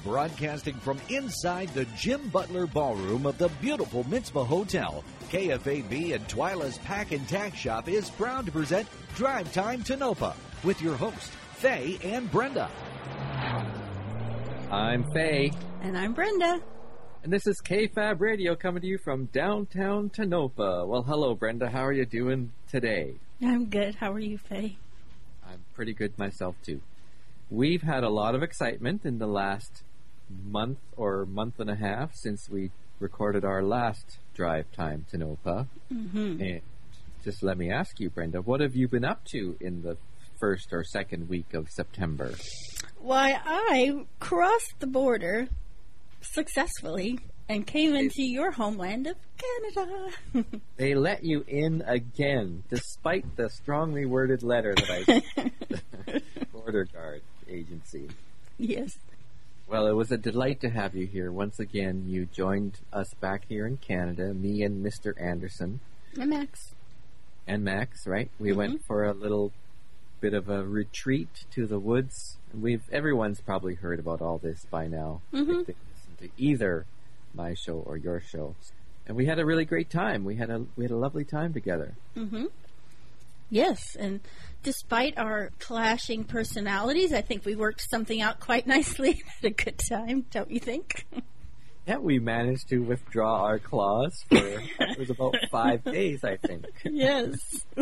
Broadcasting from inside the Jim Butler Ballroom of the beautiful Mitzvah Hotel, KFAB and Twyla's Pack and Tack Shop is proud to present Drive Time Tonopah with your hosts, Faye and Brenda. I'm Faye. And I'm Brenda. And this is KFAB Radio coming to you from downtown Tonopah. Well, hello, Brenda. How are you doing today? I'm good. How are you, Faye? I'm pretty good myself, too. We've had a lot of excitement in the last month or month and a half since we recorded our last Drive Time Tonopah. Mm-hmm. And just let me ask you, Brenda, what have you been up to in the first or second week of September? Why, I crossed the border successfully and came into your homeland of Canada. They let you in again, despite the strongly worded letter that I sent the Border Guard Agency. Yes. Well, it was a delight to have you here. Once again, you joined us back here in Canada, me and Mr. Anderson. And Max. And Max, right? We went for a little bit of a retreat to the woods. Everyone's probably heard about all this by now. If they listen to either my show or your show. And we had a really great time. We had a lovely time together. Mm-hmm. Yes, and despite our clashing personalities, I think we worked something out quite nicely. Had a good time, don't you think? Yeah, we managed to withdraw our claws for, it was about 5 days, I think. Yes.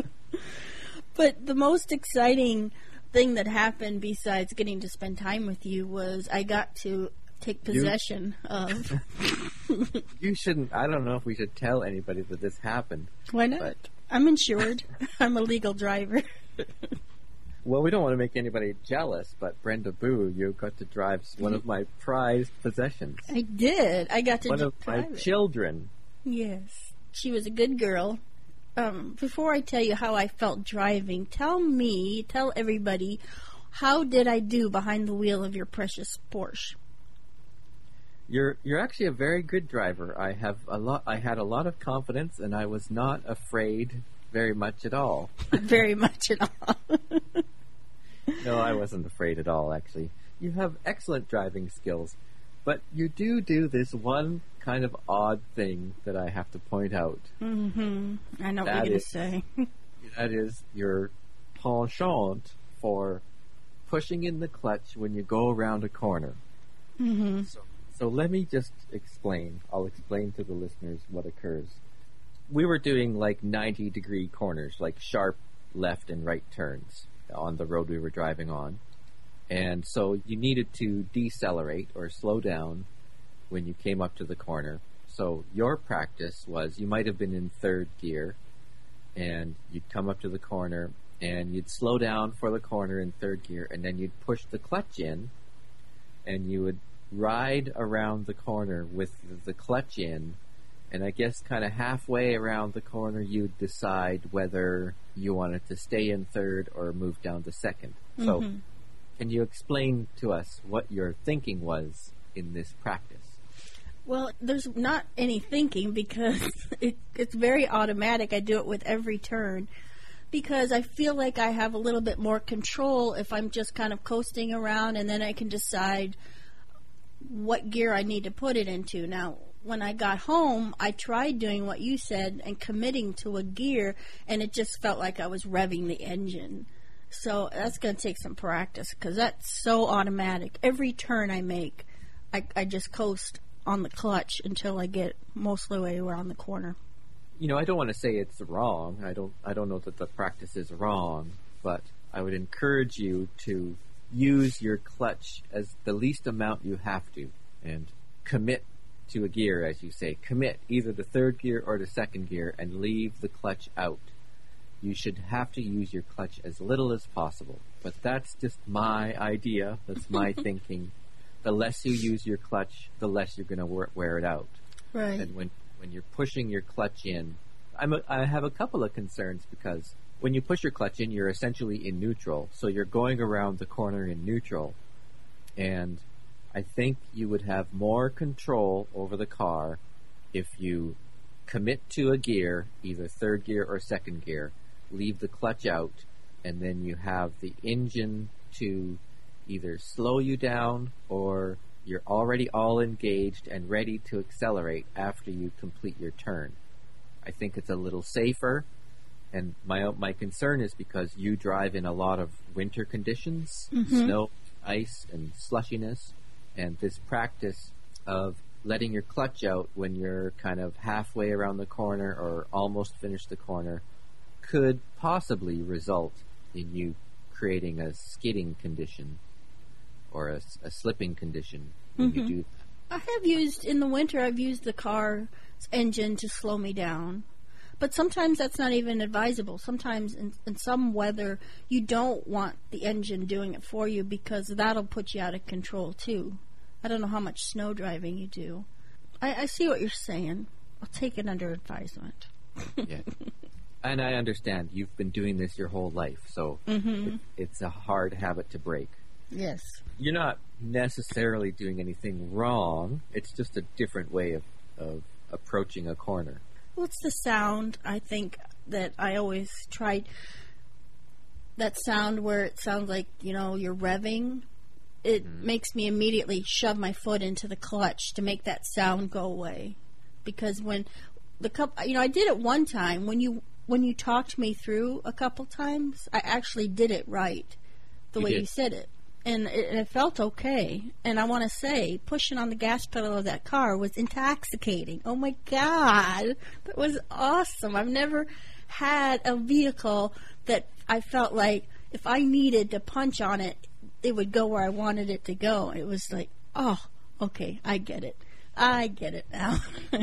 But the most exciting thing that happened besides getting to spend time with you was I got to take possession of... You shouldn't, I don't know if we should tell anybody that this happened. Why not? But... I'm insured. I'm a legal driver. Well, we don't want to make anybody jealous, but Brenda Boo, you got to drive one of my prized possessions. I did. I got to one drive of my children. Yes. She was a good girl. Before I tell you how I felt driving, tell everybody, how did I do behind the wheel of your precious Porsche? You're actually a very good driver. I had a lot of confidence, and I was not afraid very much at all. Very much at all. No, I wasn't afraid at all, actually. You have excellent driving skills, but you do this one kind of odd thing that I have to point out. Mm-hmm. I know what you're going to say. That is your penchant for pushing in the clutch when you go around a corner. Mm-hmm. So let me just explain. I'll explain to the listeners what occurs. We were doing like 90-degree corners, like sharp left and right turns on the road we were driving on. And so you needed to decelerate or slow down when you came up to the corner. So your practice was you might have been in third gear, and you'd come up to the corner, and you'd slow down for the corner in third gear, and then you'd push the clutch in, and you would ride around the corner with the clutch in, and I guess kind of halfway around the corner you'd decide whether you wanted to stay in third or move down to second. So can you explain to us what your thinking was in this practice? Well, there's not any thinking because it's very automatic. I do it with every turn because I feel like I have a little bit more control if I'm just kind of coasting around, and then I can decide what gear I need to put it into. Now, when I got home, I tried doing what you said and committing to a gear, and it just felt like I was revving the engine. So that's going to take some practice because that's so automatic. Every turn I make, I just coast on the clutch until I get most of the way around the corner. You know, I don't want to say it's wrong. I don't know that the practice is wrong, but I would encourage you to use your clutch as the least amount you have to, and commit to a gear, as you say. Commit either to third gear or to second gear and leave the clutch out. You should have to use your clutch as little as possible. But that's just my idea. That's my thinking. The less you use your clutch, the less you're going to wear it out. Right. And when you're pushing your clutch in, I have a couple of concerns because when you push your clutch in, you're essentially in neutral. So you're going around the corner in neutral. And I think you would have more control over the car if you commit to a gear, either third gear or second gear, leave the clutch out, and then you have the engine to either slow you down or you're already all engaged and ready to accelerate after you complete your turn. I think it's a little safer, and my concern is because you drive in a lot of winter conditions, snow, ice, and slushiness, and this practice of letting your clutch out when you're kind of halfway around the corner or almost finished the corner could possibly result in you creating a skidding condition or a slipping condition when you do that. I have used, in the winter, I've used the car's engine to slow me down. But sometimes that's not even advisable. Sometimes in some weather, you don't want the engine doing it for you because that'll put you out of control, too. I don't know how much snow driving you do. I see what you're saying. I'll take it under advisement. Yeah. And I understand. You've been doing this your whole life, so it's a hard habit to break. Yes. You're not necessarily doing anything wrong. It's just a different way of approaching a corner. Well, it's the sound, I think, that I always tried. That sound where it sounds like, you're revving. It makes me immediately shove my foot into the clutch to make that sound go away. Because when I did it one time. When you talked me through a couple times, I actually did it right, the way you said it. And it felt okay. And I want to say, pushing on the gas pedal of that car was intoxicating. Oh, my God. That was awesome. I've never had a vehicle that I felt like if I needed to punch on it, it would go where I wanted it to go. It was like, oh, okay, I get it. I get it now.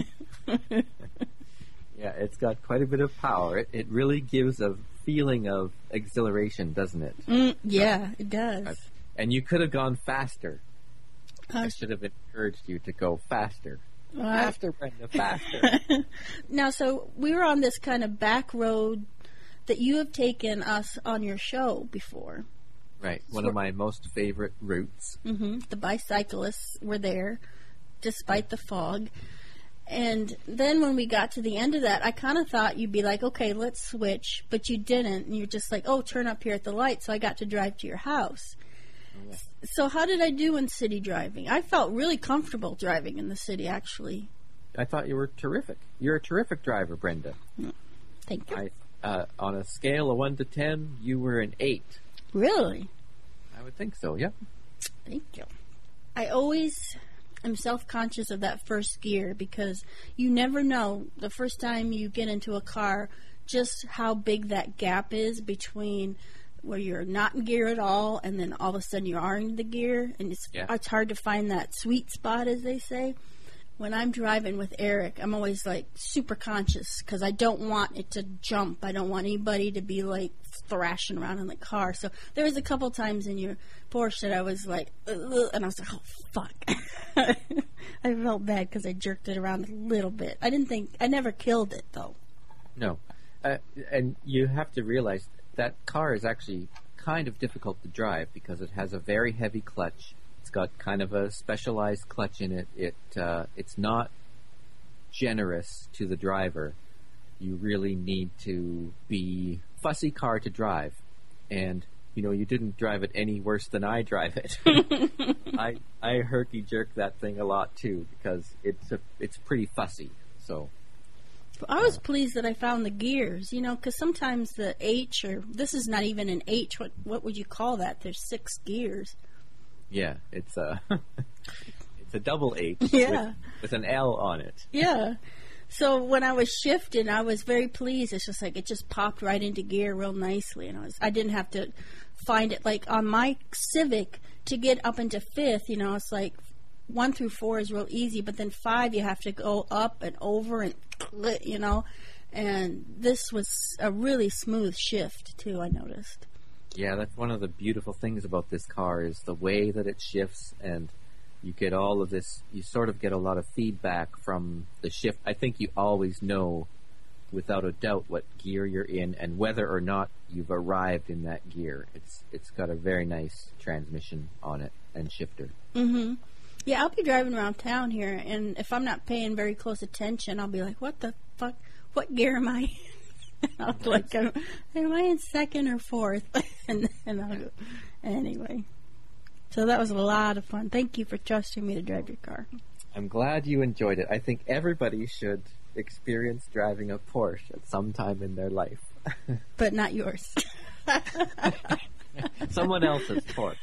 Yeah, it's got quite a bit of power. It really gives a feeling of exhilaration, doesn't it? Yeah, it does. And you could have gone faster. I should have encouraged you to go faster. Faster, Brenda, faster. Now, so we were on this kind of back road that you have taken us on your show before. Right, one of my most favorite routes. The bicyclists were there, despite the fog. And then when we got to the end of that, I kind of thought you'd be like, okay, let's switch. But you didn't. And you're just like, oh, turn up here at the light. So I got to drive to your house. Oh, yeah. So how did I do in city driving? I felt really comfortable driving in the city, actually. I thought you were terrific. You're a terrific driver, Brenda. Thank you. On a scale of 1 to 10, you were an 8. Really? I would think so, yeah. Thank you. I always am self-conscious of that first gear because you never know the first time you get into a car just how big that gap is between where you're not in gear at all and then all of a sudden you are in the gear, and it's hard to find that sweet spot, as they say. When I'm driving with Eric, I'm always like super conscious because I don't want it to jump. I don't want anybody to be like thrashing around in the car. So there was a couple times in your Porsche that I was like, ugh, and I was like, oh fuck. I felt bad because I jerked it around a little bit. I never killed it though. No, and you have to realize that car is actually kind of difficult to drive because it has a very heavy clutch. It's got kind of a specialized clutch in it. It's not generous to the driver. You really need to be fussy car to drive, and you didn't drive it any worse than I drive it. I herky jerk that thing a lot too because it's pretty fussy. So I was pleased that I found the gears, because sometimes the H, or this is not even an H. What would you call that? There's 6 gears. Yeah, it's a double H with an L on it. Yeah. So when I was shifting, I was very pleased. It's just like it just popped right into gear real nicely, and I didn't have to find it like on my Civic to get up into 5th. It's like 1 through 4 is real easy, but then 5 you have to go up and over and and this was a really smooth shift too. I noticed. Yeah, that's one of the beautiful things about this car is the way that it shifts, and you get all of this, you sort of get a lot of feedback from the shift. I think you always know without a doubt what gear you're in and whether or not you've arrived in that gear. It's got a very nice transmission on it and shifter. Mm-hmm. Yeah, I'll be driving around town here, and if I'm not paying very close attention, I'll be like, what the fuck? What gear am I in? I'll be like, am I in 2nd or 4th? and I'll go, anyway. So that was a lot of fun. Thank you for trusting me to drive your car. I'm glad you enjoyed it. I think everybody should experience driving a Porsche at some time in their life. But not yours. Someone else's Porsche.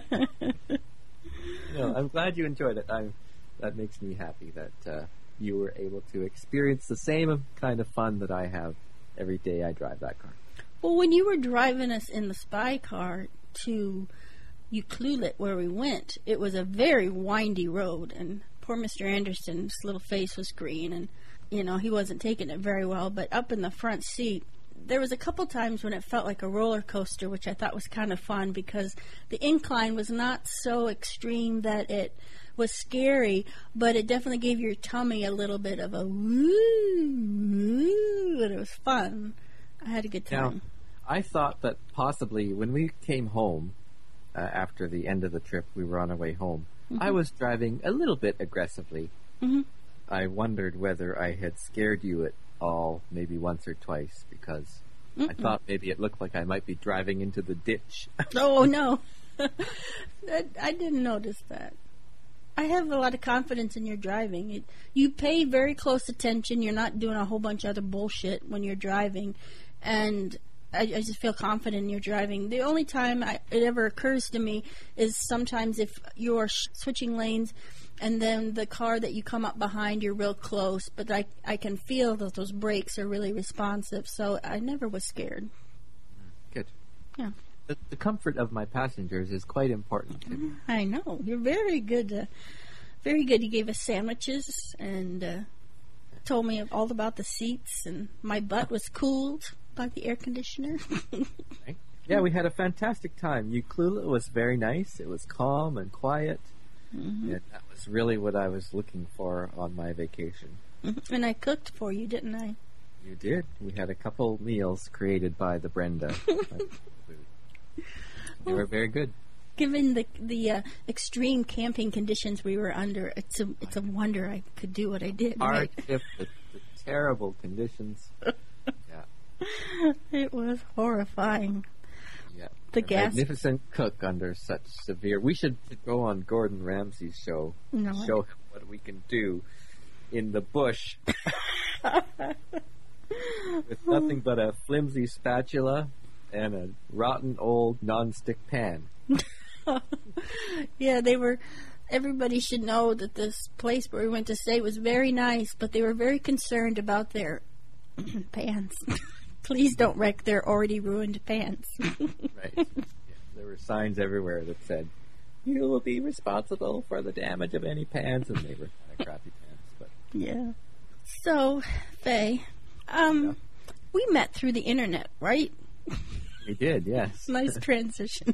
No, I'm glad you enjoyed it. That makes me happy that you were able to experience the same kind of fun that I have every day I drive that car. Well, when you were driving us in the spy car to Ucluelet, where we went, it was a very windy road, and poor Mr. Anderson's little face was green, and, you know, he wasn't taking it very well, but up in the front seat, there was a couple times when it felt like a roller coaster, which I thought was kind of fun because the incline was not so extreme that it was scary, but it definitely gave your tummy a little bit of a woo, and it was fun. I had a good time. Now, I thought that possibly when we came home, after the end of the trip, we were on our way home, I was driving a little bit aggressively. I wondered whether I had scared you at all, maybe once or twice, because I thought maybe it looked like I might be driving into the ditch. Oh, no. I didn't notice that. I have a lot of confidence in your driving. You pay very close attention. You're not doing a whole bunch of other bullshit when you're driving. And I just feel confident in your driving. The only time it ever occurs to me is sometimes if you're switching lanes and then the car that you come up behind, you're real close. But I can feel that those brakes are really responsive. So I never was scared. Good. Yeah. The comfort of my passengers is quite important to me. I know. You're very good. Very good. You gave us sandwiches and told me all about the seats, and my butt was cooled by the air conditioner. Right. Yeah, we had a fantastic time. Ucluelet was very nice. It was calm and quiet. And that was really what I was looking for on my vacation. And I cooked for you, didn't I? You did. We had a couple meals created by the Brenda. They were very good. Given the extreme camping conditions we were under, it's a wonder I could do what I did. Hardship, the terrible conditions. Yeah. It was horrifying. Yeah. The gas. Magnificent cook under such severe. We should go on Gordon Ramsay's show. Show him what we can do in the bush with nothing but a flimsy spatula and a rotten old non-stick pan. Yeah, everybody should know that this place where we went to stay was very nice, but they were very concerned about their pans. Please don't wreck their already ruined pans. Right. Yeah, there were signs everywhere that said, "You will be responsible for the damage of any pans," and they were kind of crappy pans. But yeah. So, Faye, we met through the internet, right? We did, yes. Nice transition.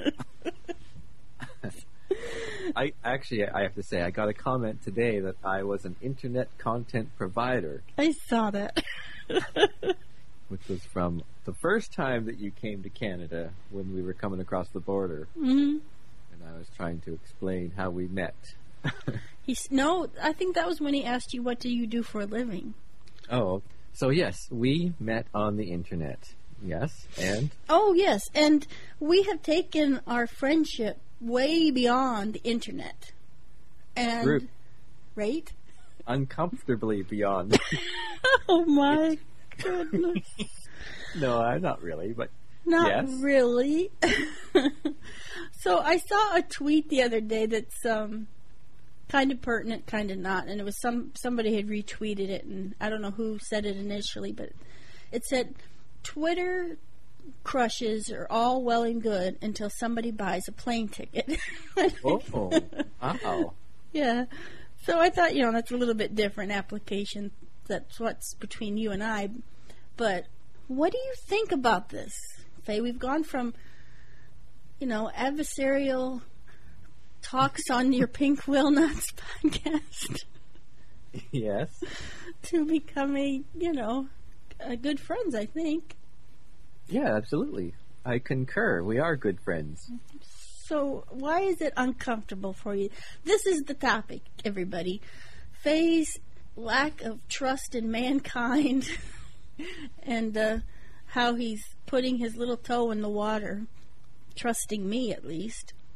I have to say, I got a comment today that I was an internet content provider. I saw that. Which was from the first time that you came to Canada when we were coming across the border. And I was trying to explain how we met. No, I think that was when he asked you, what do you do for a living? Oh, so yes, we met on the internet. Yes, and? Oh, yes, and we have taken our friendship way beyond the internet. And, True. Right? Uncomfortably beyond. Oh, my goodness. No, not really, but Not yes. really. So I saw a tweet the other day that's kind of pertinent, kind of not, and it was somebody had retweeted it, and I don't know who said it initially, but it said, Twitter crushes are all well and good until somebody buys a plane ticket. Oh, wow. Yeah. So I thought, that's a little bit different application. That's what's between you and I. But what do you think about this, Faye? We've gone from, adversarial talks on your Pink Wheel-Nuts podcast. Yes. To becoming, good friends, I think. Yeah, absolutely. I concur. We are good friends. So why is it uncomfortable for you? This is the topic, everybody. Faye's lack of trust in mankind and how he's putting his little toe in the water, trusting me at least.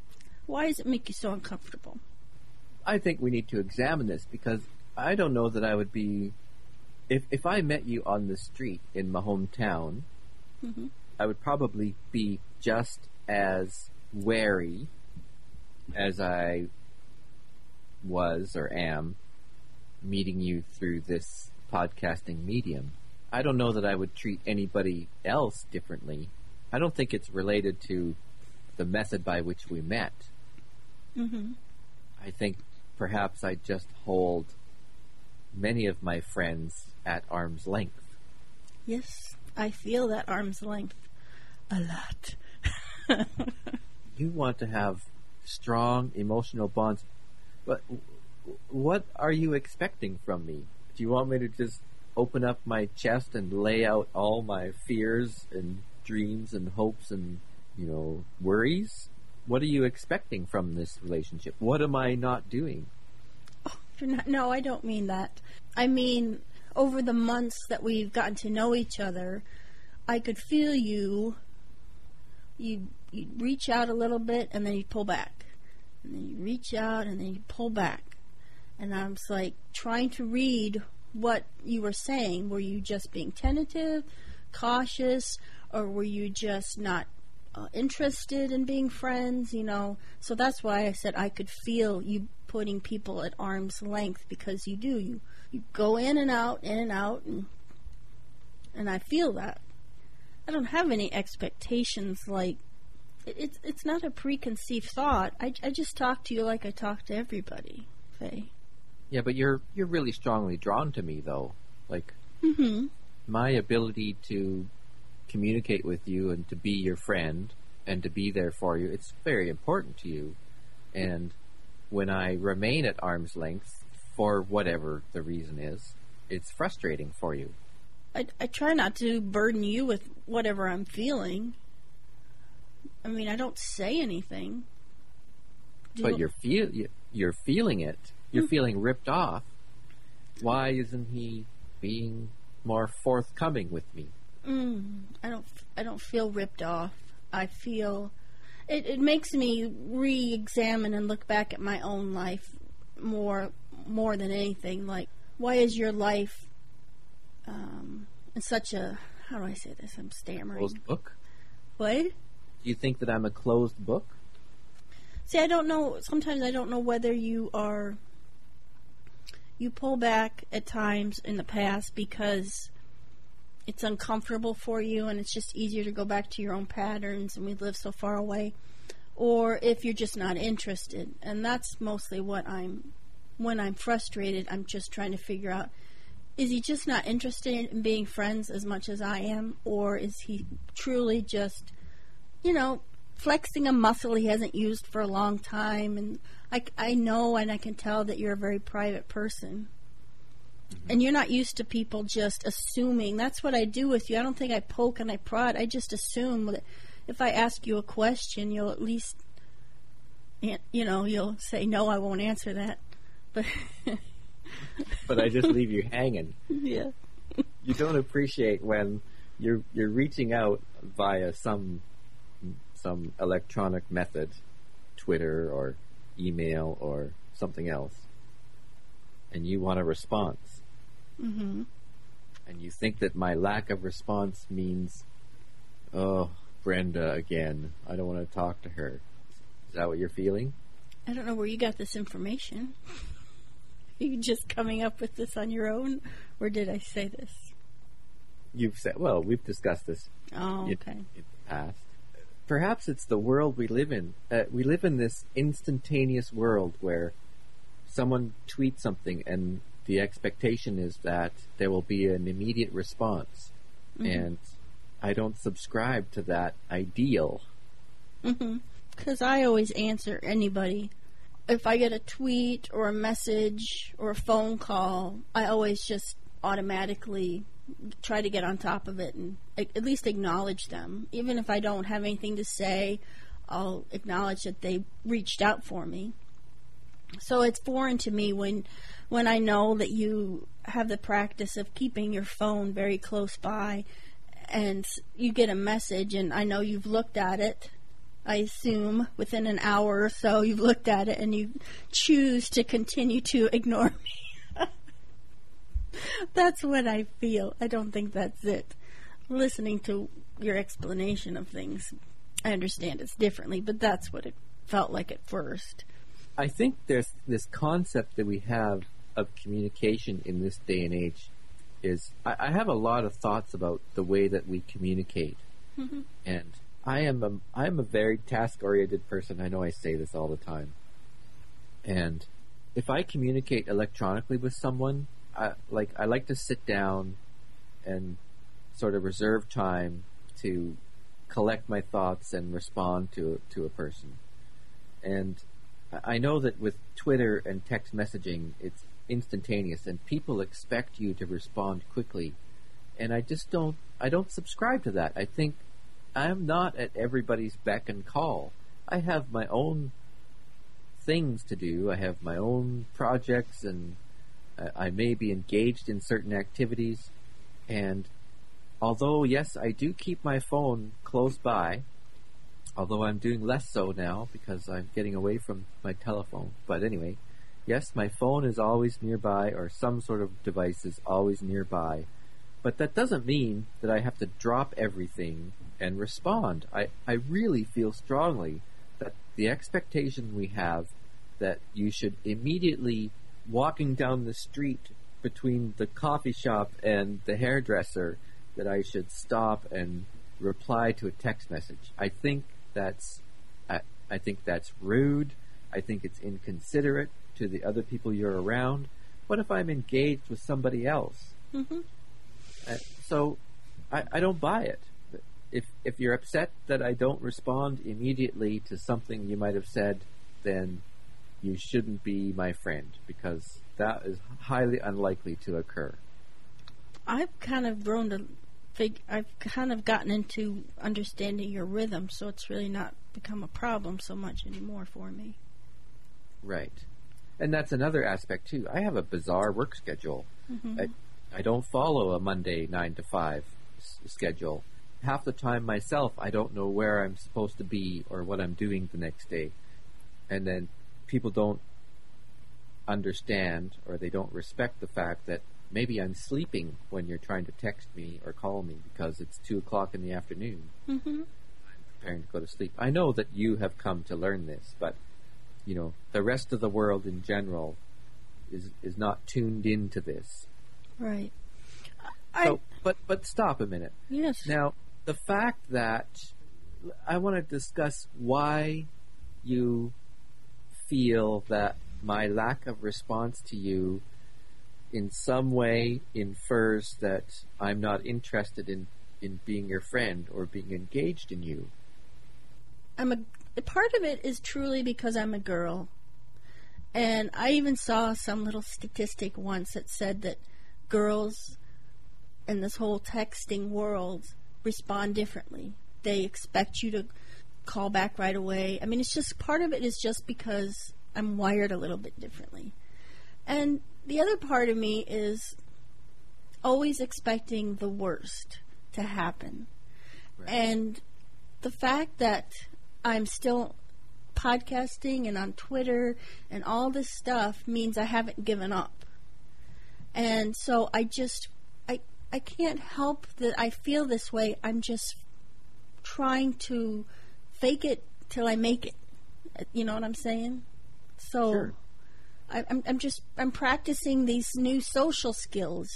Why does it make you so uncomfortable? I think we need to examine this because I don't know that I would be... If I met you on the street in my hometown, I would probably be just as wary as I was or am meeting you through this podcasting medium. I don't know that I would treat anybody else differently. I don't think it's related to the method by which we met. I think perhaps I just hold many of my friends at arm's length. Yes, I feel that arm's length a lot. You want to have strong emotional bonds, but what are you expecting from me? Do you want me to just open up my chest and lay out all my fears and dreams and hopes and, worries? What are you expecting from this relationship? What am I not doing? No, I don't mean that. I mean, over the months that we've gotten to know each other, I could feel you'd reach out a little bit and then you'd pull back. And then you reach out and then you pull back. And I was like trying to read what you were saying. Were you just being tentative, cautious, or were you just not interested in being friends? So that's why I said I could feel you putting people at arm's length, because you do. You go in and out, and I feel that. I don't have any expectations. Like it's not a preconceived thought. I just talk to you like I talk to everybody, Faye. Yeah, but you're really strongly drawn to me, though. Like my ability to communicate with you and to be your friend and to be there for you, it's very important to you. And when I remain at arm's length, for whatever the reason is, it's frustrating for you. I try not to burden you with whatever I'm feeling. I mean, I don't say anything. But you're feeling it. You're feeling ripped off. Why isn't he being more forthcoming with me? I don't feel ripped off. I feel it makes me re-examine and look back at my own life more than anything. Like, why is your life in such a, how do I say this? I'm stammering. Closed book? What? Do you think that I'm a closed book? See, I don't know. Sometimes I don't know whether you pull back at times in the past because it's uncomfortable for you and it's just easier to go back to your own patterns and we live so far away, or if you're just not interested. And that's mostly when I'm frustrated, I'm just trying to figure out, is he just not interested in being friends as much as I am, or is he truly just, flexing a muscle he hasn't used for a long time? And I know and I can tell that you're a very private person. And you're not used to people just assuming. That's what I do with you. I don't think I poke and I prod. I just assume that if I ask you a question, you'll at least, you'll say, no, I won't answer that. But but I just leave you hanging. Yeah. You don't appreciate when you're reaching out via some electronic method, Twitter or email or something else, and you want a response. And you think that my lack of response means, oh, Brenda again, I don't want to talk to her. Is that what you're feeling? I don't know where you got this information. Are you just coming up with this on your own, or did I say this? You've said, well, we've discussed this okay. in the past. Perhaps it's the world we live in. We live in this instantaneous world where someone tweets something and the expectation is that there will be an immediate response. And I don't subscribe to that ideal. Because I always answer anybody. If I get a tweet or a message or a phone call, I always just automatically try to get on top of it and at least acknowledge them. Even if I don't have anything to say, I'll acknowledge that they reached out for me. So it's foreign to me when I know that you have the practice of keeping your phone very close by and you get a message and I know you've looked at it. I assume, within an hour or so, you've looked at it and you choose to continue to ignore me. That's what I feel. I don't think that's it. Listening to your explanation of things, I understand it's differently, but that's what it felt like at first. I think there's this concept that we have of communication in this day and age is I have a lot of thoughts about the way that we communicate. Mm-hmm. And I'm a very task-oriented person. I know I say this all the time. And if I communicate electronically with someone, I like to sit down and sort of reserve time to collect my thoughts and respond to a person. And I know that with Twitter and text messaging, it's instantaneous, and people expect you to respond quickly. And I don't subscribe to that. I think I'm not at everybody's beck and call. I have my own things to do. I have my own projects, and I may be engaged in certain activities. And although, yes, I do keep my phone close by, although I'm doing less so now because I'm getting away from my telephone. But anyway, yes, my phone is always nearby, or some sort of device is always nearby. But that doesn't mean that I have to drop everything and respond. I really feel strongly that the expectation we have that you should immediately, walking down the street between the coffee shop and the hairdresser, that I should stop and reply to a text message. I think that's rude. I think it's inconsiderate to the other people you're around. What if I'm engaged with somebody else? Mm-hmm. So I don't buy it. If you're upset that I don't respond immediately to something you might have said, then you shouldn't be my friend, because that is highly unlikely to occur. I've kind of grown to I've kind of gotten into understanding your rhythm, so it's really not become a problem so much anymore for me. Right. And that's another aspect, too. I have a bizarre work schedule. Mm-hmm. I don't follow a Monday 9 to 5 schedule. Half the time myself, I don't know where I'm supposed to be or what I'm doing the next day. And then people don't understand, or they don't respect the fact that maybe I'm sleeping when you're trying to text me or call me because it's 2 o'clock in the afternoon. Mm-hmm. I'm preparing to go to sleep. I know that you have come to learn this, but the rest of the world in general is not tuned into this. Right. So, but stop a minute. Yes. Now, the fact that I want to discuss why you feel that my lack of response to you in some way infers that I'm not interested in being your friend or being engaged in you. Part of it is truly because I'm a girl. And I even saw some little statistic once that said that girls in this whole texting world respond differently. They expect you to call back right away. I mean, it's just, part of it is just because I'm wired a little bit differently. And the other part of me is always expecting the worst to happen. Right. And the fact that I'm still podcasting and on Twitter and all this stuff means I haven't given up. And so I can't help that I feel this way. I'm just trying to fake it till I make it. You know what I'm saying? So sure. I'm practicing these new social skills,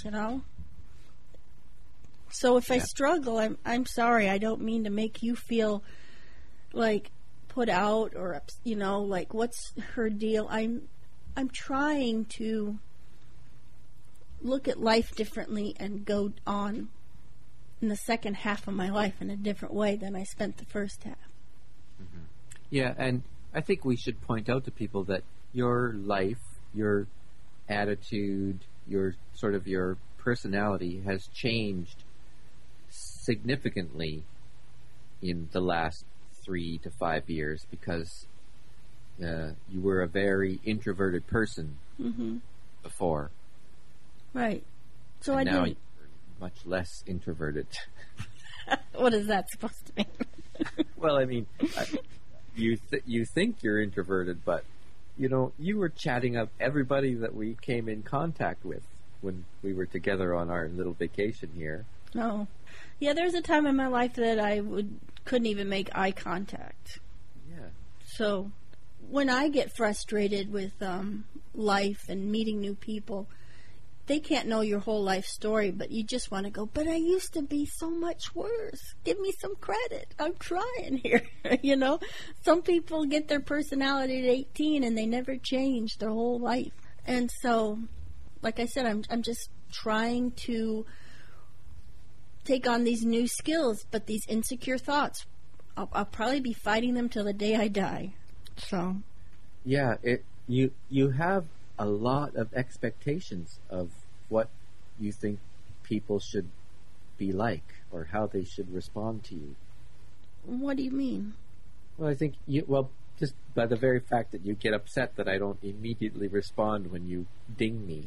So if I struggle, I'm sorry. I don't mean to make you feel like put out or like what's her deal. I'm trying to look at life differently and go on in the second half of my life in a different way than I spent the first half. Mm-hmm. Yeah, and I think we should point out to people that your life, your attitude, your personality has changed significantly in the last 3 to 5 years, because you were a very introverted person before. Right. So and I now didn't. You're much less introverted. What is that supposed to mean? Well, I mean, you think you're introverted, but you were chatting up everybody that we came in contact with when we were together on our little vacation here. Oh, yeah. There's a time in my life that I couldn't even make eye contact. Yeah. So when I get frustrated with life and meeting new people, they can't know your whole life story, but you just want to go, but I used to be so much worse. Give me some credit. I'm trying here. Some people get their personality at 18 and they never change their whole life. And so, like I said, I'm just trying to take on these new skills, but these insecure thoughts, I'll probably be fighting them till the day I die. So, yeah, you have a lot of expectations of what you think people should be like or how they should respond to you. What do you mean? Well, I think just by the very fact that you get upset that I don't immediately respond when you ding me.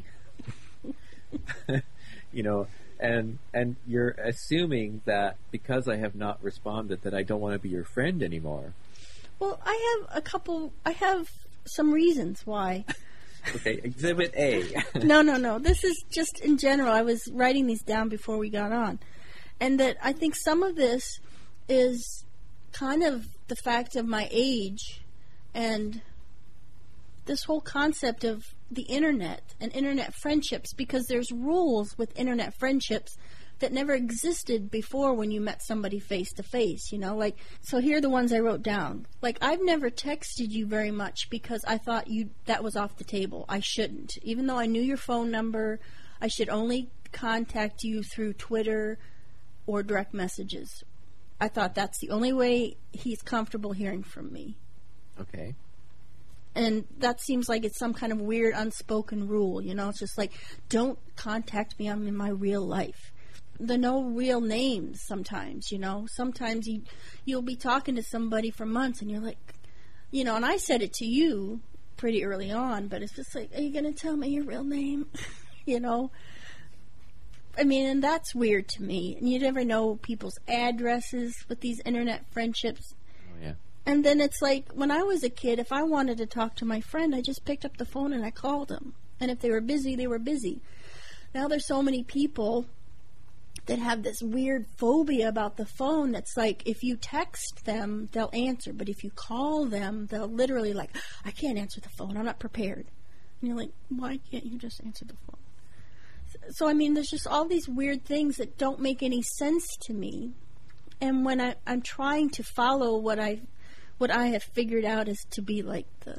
And you're assuming that because I have not responded that I don't want to be your friend anymore. Well, I have some reasons why. Okay, Exhibit A. No. This is just in general. I was writing these down before we got on. And that I think some of this is kind of the fact of my age and this whole concept of the internet and internet friendships, because there's rules with internet friendships that never existed before when you met somebody face to face, so here are the ones I wrote down. Like, I've never texted you very much because I thought that was off the table. I shouldn't. Even though I knew your phone number, I should only contact you through Twitter or direct messages. I thought that's the only way he's comfortable hearing from me. Okay. And that seems like it's some kind of weird unspoken rule, It's just like, don't contact me. I'm in my real life. There are no real names sometimes, Sometimes you'll be talking to somebody for months and you're like, and I said it to you pretty early on, but it's just like, are you going to tell me your real name? I mean, and that's weird to me. And you never know people's addresses with these internet friendships. Oh, yeah. And then it's like, when I was a kid, if I wanted to talk to my friend, I just picked up the phone and I called them. And if they were busy, they were busy. Now there's so many people that have this weird phobia about the phone that's like, if you text them, they'll answer. But if you call them, they'll literally like, I can't answer the phone. I'm not prepared. And you're like, why can't you just answer the phone? So, I mean, there's just all these weird things that don't make any sense to me. And when I'm trying to follow what I have figured out is to be like the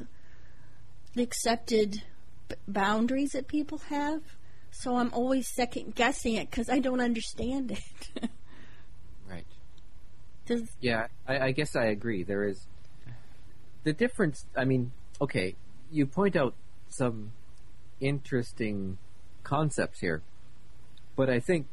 accepted boundaries that people have. So I'm always second guessing it because I don't understand it. Right. Yeah, I guess I agree. There is the difference. I mean, okay, you point out some interesting concepts here, but I think,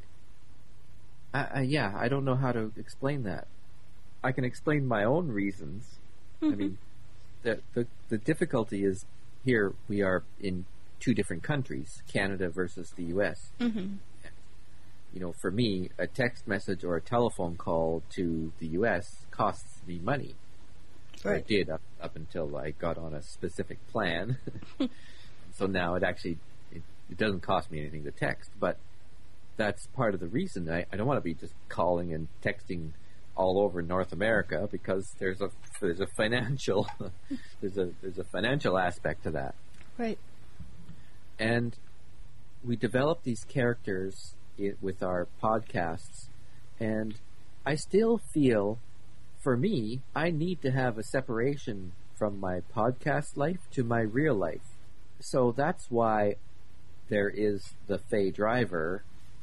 I don't know how to explain that. I can explain my own reasons. Mm-hmm. I mean, the difficulty is here we are in two different countries, Canada versus the U.S. Mm-hmm. For me, a text message or a telephone call to the U.S. costs me money. Right. It did up until I got on a specific plan. So now it doesn't cost me anything to text, but that's part of the reason. I don't want to be just calling and texting all over North America because there's a financial there's a financial aspect to that. Right. And we develop these characters with our podcasts, and I still feel, for me, I need to have a separation from my podcast life to my real life. So that's why there is the Faye Driver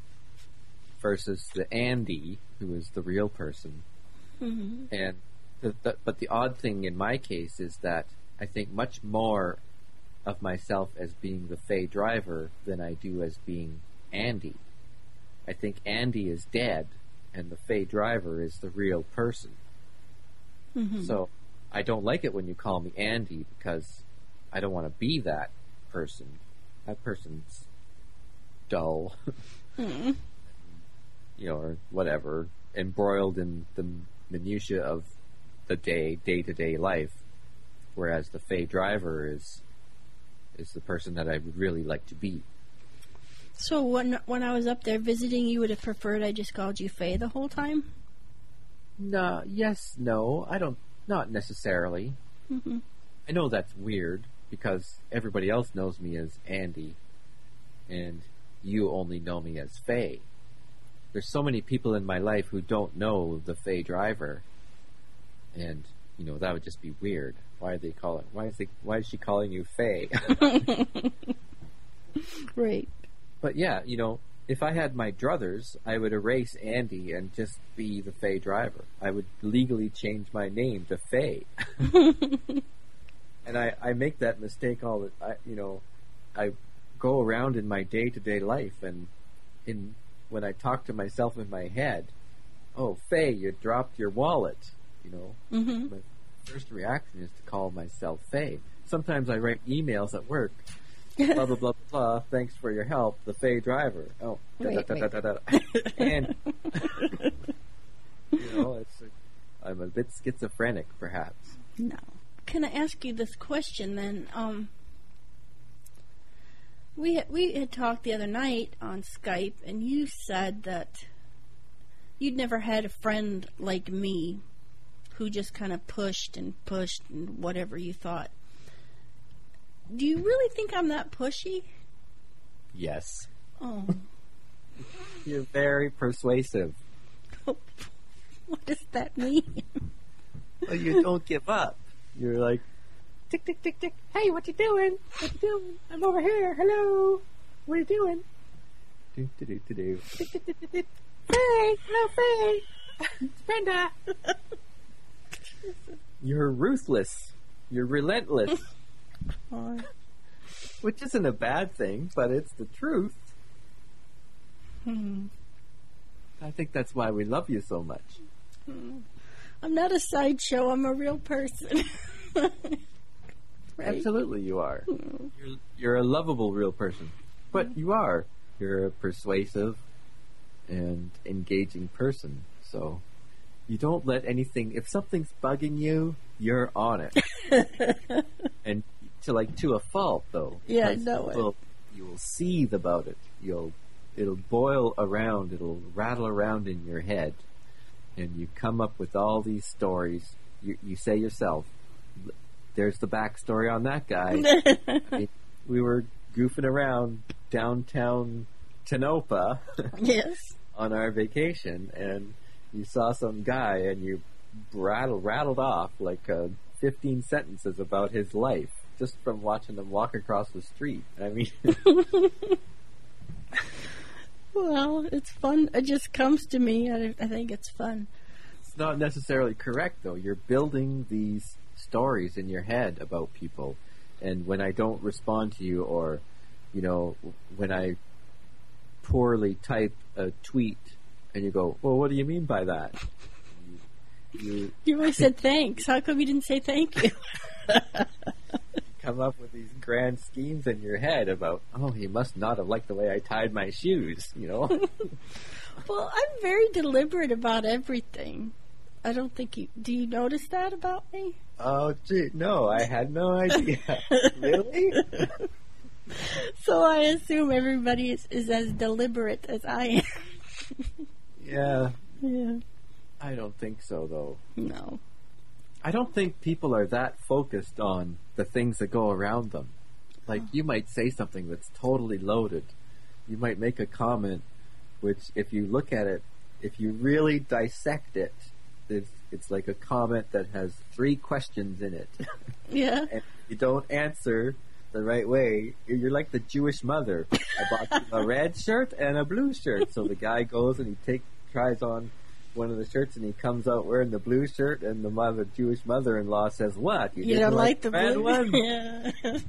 versus the Andy, who is the real person. Mm-hmm. And but the odd thing in my case is that I think much more of myself as being the Faye Driver than I do as being Andy. I think Andy is dead, and the Faye Driver is the real person. Mm-hmm. So I don't like it when you call me Andy because I don't want to be that person. That person's dull, mm. Or whatever, embroiled in the minutiae of the day-to-day life, whereas the Fae driver is the person that I would really like to be. So when I was up there visiting, you would have preferred I just called you Faye the whole time? No, yes, no, I don't, not necessarily. Mm-hmm. I know that's weird, because everybody else knows me as Andy, and you only know me as Faye. There's so many people in my life who don't know the Faye driver, and, you know, that would just be weird. Why is she calling you Faye? Right. But yeah, you know, if I had my druthers, I would erase Andy and just be the Faye driver. I would legally change my name to Faye. And I make that mistake all the I go around in my day-to-day life, and when I talk to myself in my head, oh, Faye, you dropped your wallet, you know. Mm-hmm. My first reaction is to call myself Faye. Sometimes I write emails at work, blah, blah, blah, blah, blah, thanks for your help, the Faye driver. Oh, Wait. And, you know, I'm a bit schizophrenic, perhaps. No. Can I ask you this question then? We had talked the other night on Skype, and you said that you'd never had a friend like me who just kind of pushed and whatever you thought. Do you really think I'm that pushy? Yes. Oh. You're very persuasive. What does that mean? Well, you don't give up. You're like, tick, tick, tick, tick. Hey, what you doing? What you doing? I'm over here. Hello. What are you doing? Do, do, do, do, do. Tick, tick, tick, tick, tick. Faye. Hello, Faye. It's Brenda. You're ruthless. You're relentless. Which isn't a bad thing, but it's the truth. I think that's why we love you so much. I'm not a sideshow. I'm a real person. Right? Absolutely, you are. You're a lovable real person. But you are. You're a persuasive and engaging person. So you don't let anything... If something's bugging you, you're on it. And to a fault, though. Yeah, I know it. You will seethe about it. It'll boil around. It'll rattle around in your head. And you come up with all these stories. You say yourself, there's the backstory on that guy. I mean, we were goofing around downtown Tonopah Yes. on our vacation, and you saw some guy, and you rattled off like 15 sentences about his life just from watching him walk across the street. I mean... Well, it's fun. It just comes to me. I think it's fun. It's not necessarily correct, though. You're building these stories in your head about people, and when I don't respond to you, or, you know, when I poorly type a tweet, and you go, well, what do you mean by that? You always said thanks. How come you didn't say thank you? come up with these grand schemes in your head about, oh, he must not have liked the way I tied my shoes, you know? Well, I'm very deliberate about everything. I don't think you... Do you notice that about me? Oh, gee, no, I had no idea. Really? So I assume everybody is as deliberate as I am. Yeah. Yeah. I don't think so, though. No. I don't think people are that focused on the things that go around them. Like, you might say something that's totally loaded. You might make a comment which, if you look at it, if you really dissect it, it's like a comment that has 3 questions in it. Yeah. And if you don't answer the right way, you're like the Jewish mother. I bought you a red shirt and a blue shirt. So the guy goes and he tries on one of the shirts, and he comes out wearing the blue shirt, and the Jewish mother-in-law says, what? You don't like the red blue one? Yeah.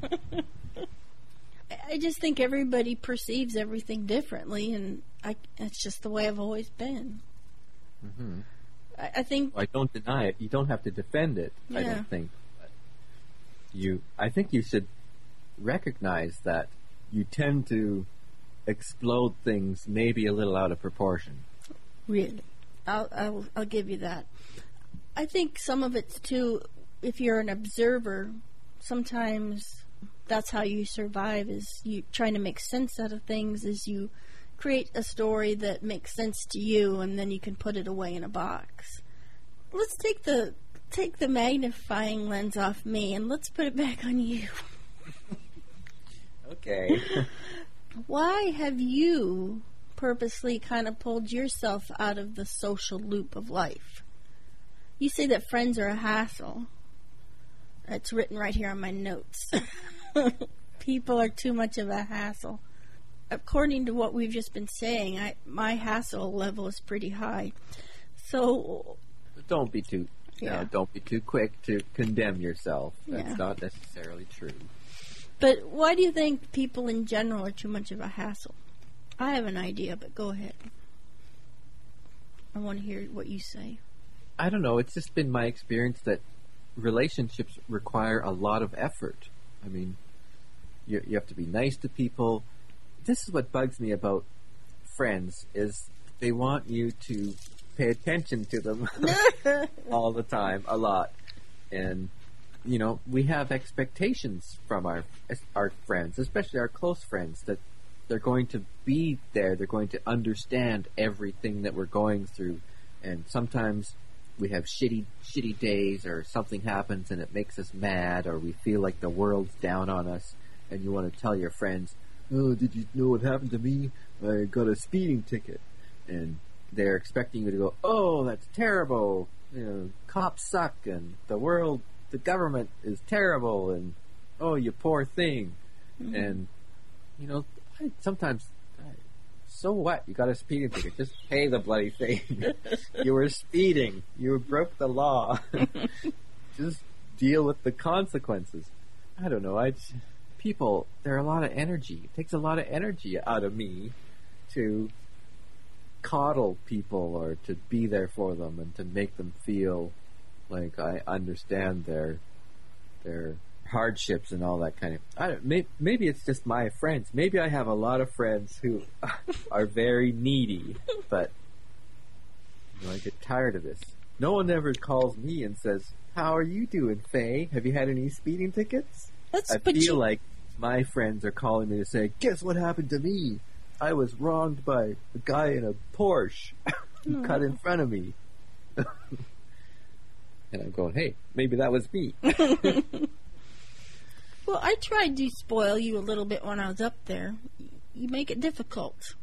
I just think everybody perceives everything differently, and it's just the way I've always been. Mm-hmm. I think... I don't deny it. You don't have to defend it, yeah. I don't think. But I think you should recognize that you tend to explode things maybe a little out of proportion. Really? I'll give you that. I think some of it's too, if you're an observer, sometimes that's how you survive, is you trying to make sense out of things, is you create a story that makes sense to you, and then you can put it away in a box. Let's take the magnifying lens off me, and let's put it back on you. Okay. Why have you purposely kind of pulled yourself out of the social loop of life? You say that friends are a hassle. That's written right here on my notes. People are too much of a hassle. According to what we've just been saying, my hassle level is pretty high. So don't be too quick to condemn yourself. That's not necessarily true. But why do you think people in general are too much of a hassle? I have an idea, but go ahead. I want to hear what you say. I don't know. It's just been my experience that relationships require a lot of effort. I mean, you have to be nice to people. This is what bugs me about friends, is they want you to pay attention to them all the time, a lot. And, you know, we have expectations from our friends, especially our close friends, that they're going to be there. They're going to understand everything that we're going through. And sometimes we have shitty days, or something happens and it makes us mad, or we feel like the world's down on us, and you want to tell your friends, "Oh, did you know what happened to me? I got a speeding ticket." And they're expecting you to go, "Oh, that's terrible. You know, cops suck, and the government is terrible, and oh, you poor thing." Mm-hmm. And, you know, sometimes, so what? You got a speeding ticket. Just pay the bloody thing. You were speeding. You broke the law. Just deal with the consequences. I don't know. People, they're a lot of energy. It takes a lot of energy out of me to coddle people, or to be there for them, and to make them feel like I understand their hardships and all that kind of. Maybe it's just my friends. Maybe I have a lot of friends who are very needy, but you know, I get tired of this. No one ever calls me and says, "How are you doing, Faye? Have you had any speeding tickets?" I feel like my friends are calling me to say, "Guess what happened to me? I was wronged by a guy in a Porsche who cut in front of me." And I'm going, "Hey, maybe that was me." Well, I tried to spoil you a little bit when I was up there. You make it difficult.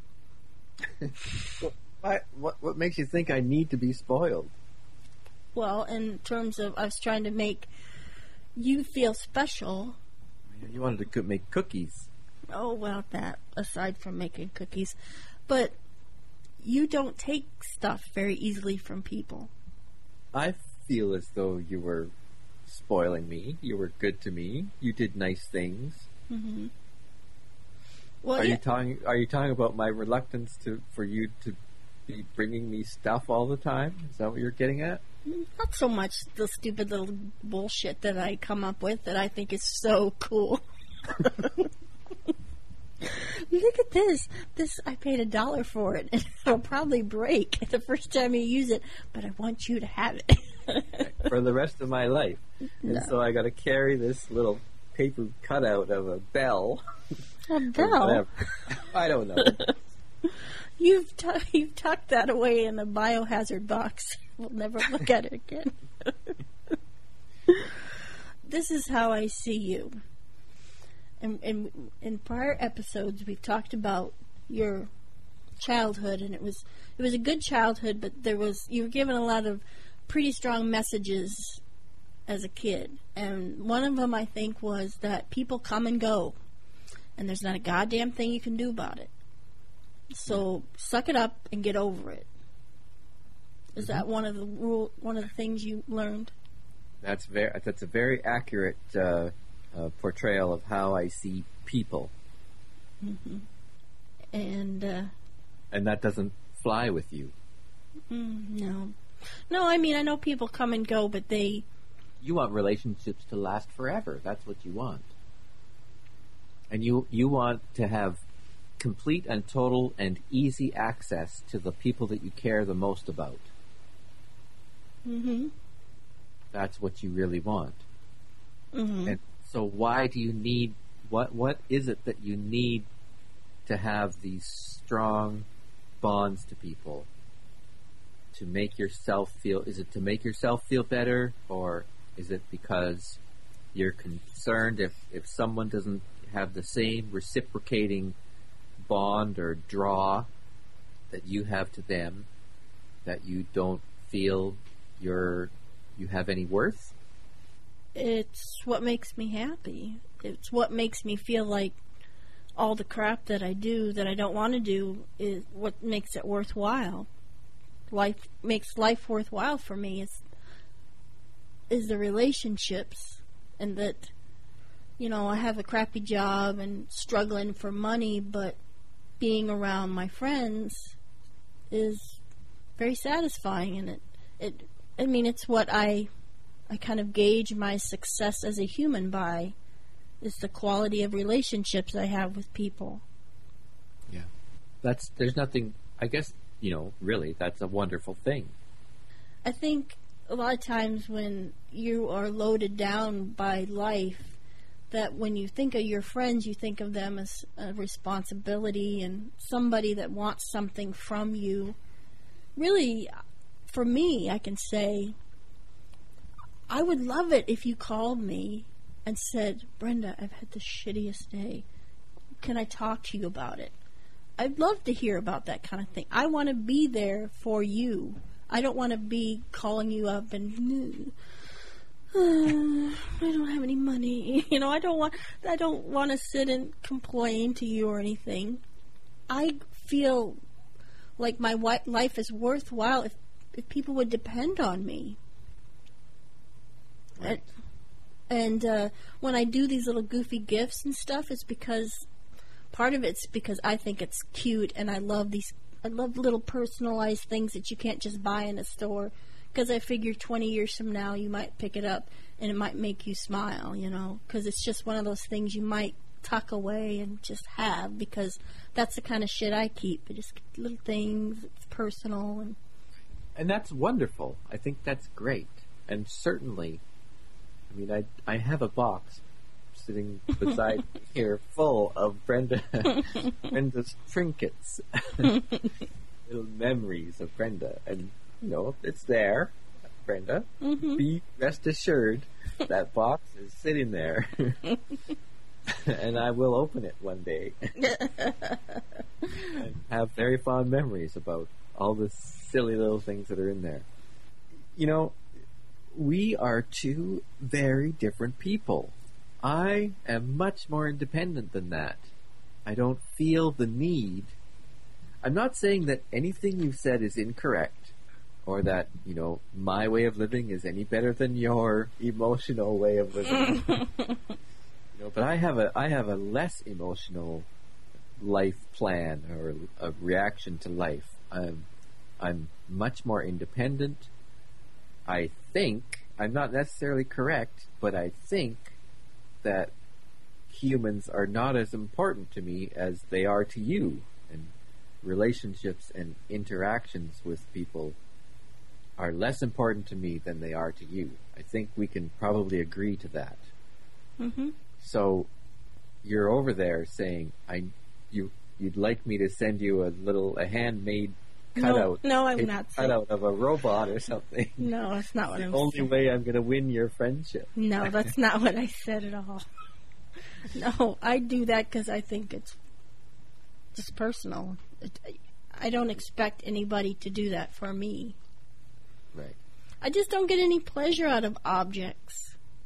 What makes you think I need to be spoiled? Well, in terms of us trying to make you feel special. You wanted to make cookies. Oh, well, that, aside from making cookies. But you don't take stuff very easily from people. I feel as though you were spoiling me. You were good to me. You did nice things. Mm-hmm. Well, are you talking about my reluctance for you to be bringing me stuff all the time? Is that what you're getting at? Not so much the stupid little bullshit that I come up with that I think is so cool. Look at this. I paid $1 for it, and it'll probably break the first time you use it, but I want you to have it. For the rest of my life. No. And so I got to carry this little paper cutout of a bell. A bell? I don't know. You've tucked that away in the biohazard box. We'll never look at it again. This is how I see you. In prior episodes, we've talked about your childhood, and it was a good childhood, but you were given a lot of pretty strong messages as a kid. And one of them, I think, was that people come and go, and there's not a goddamn thing you can do about it. So suck it up and get over it. Is that one of the things you learned? That's a very accurate portrayal of how I see people. Mm-hmm. And that doesn't fly with you. No. No, I mean, I know people come and go, but You want relationships to last forever. That's what you want. And you want to have complete and total and easy access to the people that you care the most about. Mm-hmm. That's what you really want. Mm-hmm. And so why do you need, what is it that you need to have these strong bonds to people? To make yourself feel, is it to make yourself feel better, or is it because you're concerned if someone doesn't have the same reciprocating bond or draw that you have to them, that you don't feel you have any worth? It's what makes me happy. It's what makes me feel like all the crap that I do that I don't want to do is what makes it worthwhile. Life makes life worthwhile for me is the relationships, and that, you know, I have a crappy job and struggling for money, but being around my friends is very satisfying, and it's what I kind of gauge my success as a human by, is the quality of relationships I have with people. Yeah. There's nothing, I guess, you know, really, that's a wonderful thing. I think a lot of times when you are loaded down by life, that when you think of your friends, you think of them as a responsibility and somebody that wants something from you. Really, for me, I can say, I would love it if you called me and said, Brenda, I've had the shittiest day. Can I talk to you about it? I'd love to hear about that kind of thing. I want to be there for you. I don't want to be calling you up and I don't have any money. You know, I don't want to sit and complain to you or anything. I feel like my life is worthwhile if people would depend on me. Right. And when I do these little goofy gifts and stuff, it's because part of it's because I think it's cute, and I love little personalized things that you can't just buy in a store. Because I figure 20 years from now you might pick it up and it might make you smile, you know. Because it's just one of those things you might tuck away and just have, because that's the kind of shit I keep. It's just little things, it's personal. And that's wonderful. I think that's great. And certainly, I mean, I have a box sitting beside me here full of Brenda's trinkets. Little memories of Brenda. And, you know, it's there, Brenda. Mm-hmm. Be rest assured that box is sitting there. And I will open it one day. And have very fond memories about all the silly little things that are in there. You know, we are two very different people. I am much more independent than that. I don't feel the need. I'm not saying that anything you've said is incorrect, or that, you know, my way of living is any better than your emotional way of living. You know, but I have a less emotional life plan or a reaction to life. I'm much more independent. I think, I'm not necessarily correct, but I think that humans are not as important to me as they are to you, and relationships and interactions with people are less important to me than they are to you. I think we can probably agree to that. Mm-hmm. So you're over there saying, you'd like me to send you a handmade cutout. No, I'm not saying. Cutout of a robot or something. No, that's not what I'm the saying. only way I'm going to win your friendship. No, that's not what I said at all. No, I do that because I think it's just personal. I don't expect anybody to do that for me. Right. I just don't get any pleasure out of objects.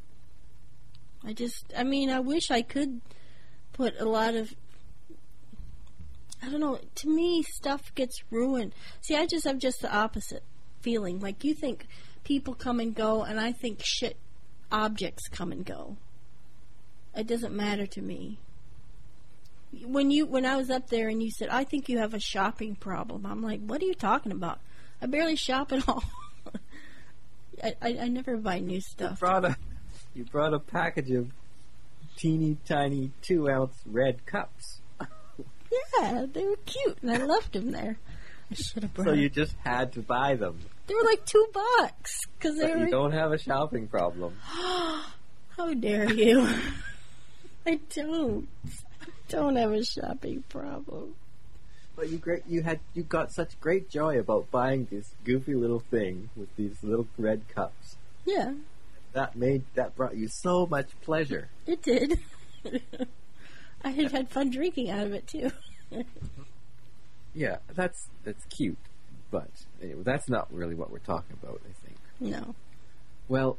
I wish I could put a lot of, I don't know, to me, stuff gets ruined. See, I just have just the opposite feeling. Like, you think people come and go, and I think objects come and go. It doesn't matter to me. When I was up there and you said, I think you have a shopping problem, I'm like, what are you talking about? I barely shop at all. I never buy new stuff. You brought a package of teeny tiny 2-ounce red cups. Yeah, they were cute, and I left them there. I should have brought. So you just had to buy them. They were like $2 because they But were. you don't have a shopping problem. How dare you? I don't. I don't have a shopping problem. But you got such great joy about buying this goofy little thing with these little red cups. Yeah, That brought you so much pleasure. it did. I have had fun drinking out of it too. Yeah, that's cute, but anyway, that's not really what we're talking about, I think. No. Well,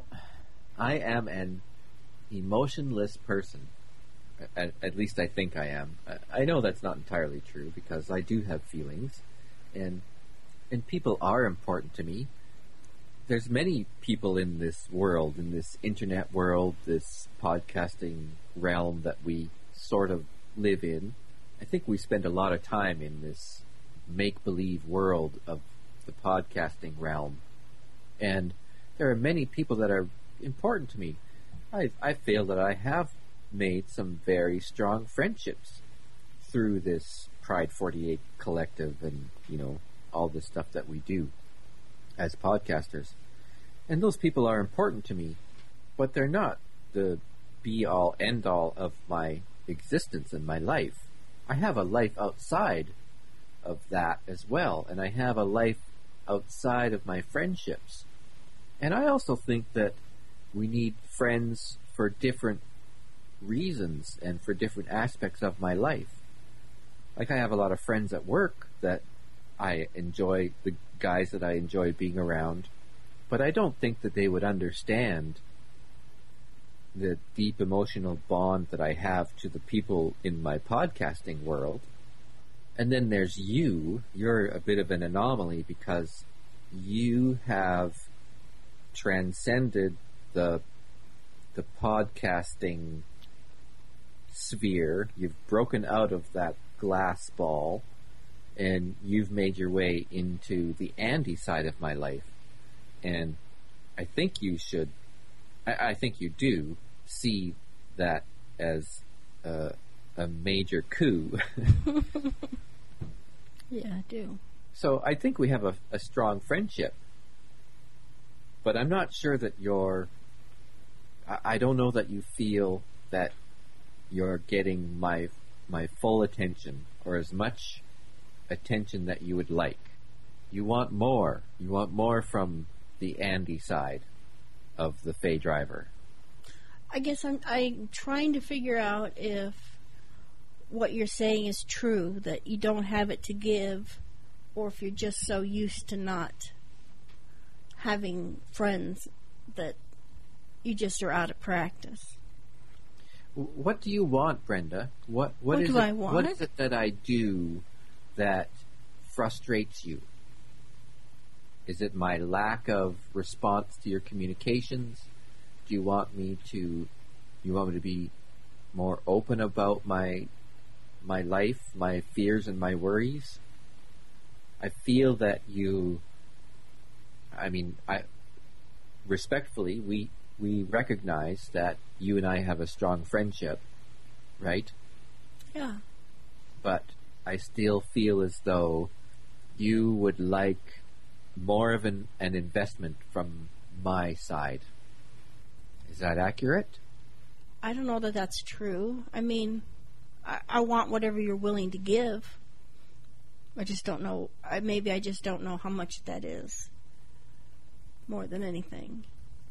I am an emotionless person. At least I think I am. I know that's not entirely true because I do have feelings, and people are important to me. There's many people in this world, in this internet world, this podcasting realm that we sort of live in. I think we spend a lot of time in this make-believe world of the podcasting realm. And there are many people that are important to me. I feel that I have made some very strong friendships through this Pride 48 collective and, all this stuff that we do as podcasters. And those people are important to me, but they're not the be-all, end-all of my existence and my life. I have a life outside of that as well, and I have a life outside of my friendships. And I also think that we need friends for different reasons and for different aspects of my life. Like I have a lot of friends at work that I enjoy, the guys that I enjoy being around, but I don't think that they would understand the deep emotional bond that I have to the people in my podcasting world. And then there's you. You're a bit of an anomaly because you have transcended the podcasting sphere. You've broken out of that glass ball and you've made your way into the Andy side of my life. And I think you should, I think you do see that as a major coup. Yeah, I do. So I think we have a strong friendship. But I'm not sure that I don't know that you feel that you're getting my full attention or as much attention that you would like. You want more. You want more from the Andy side of the Faye Driver. I guess I'm trying to figure out if what you're saying is true, that you don't have it to give, or if you're just so used to not having friends that you just are out of practice. What do you want, Brenda? What do I want? What is it that I do that frustrates you? Is it my lack of response to your communications? Do you want me to be more open about my life, my fears and my worries? I feel that respectfully, we recognize that you and I have a strong friendship, right? Yeah. But I still feel as though you would like more of an investment from my side. Is that accurate? I don't know that that's true. I mean, I want whatever you're willing to give. I just don't know. Maybe I just don't know how much that is. More than anything.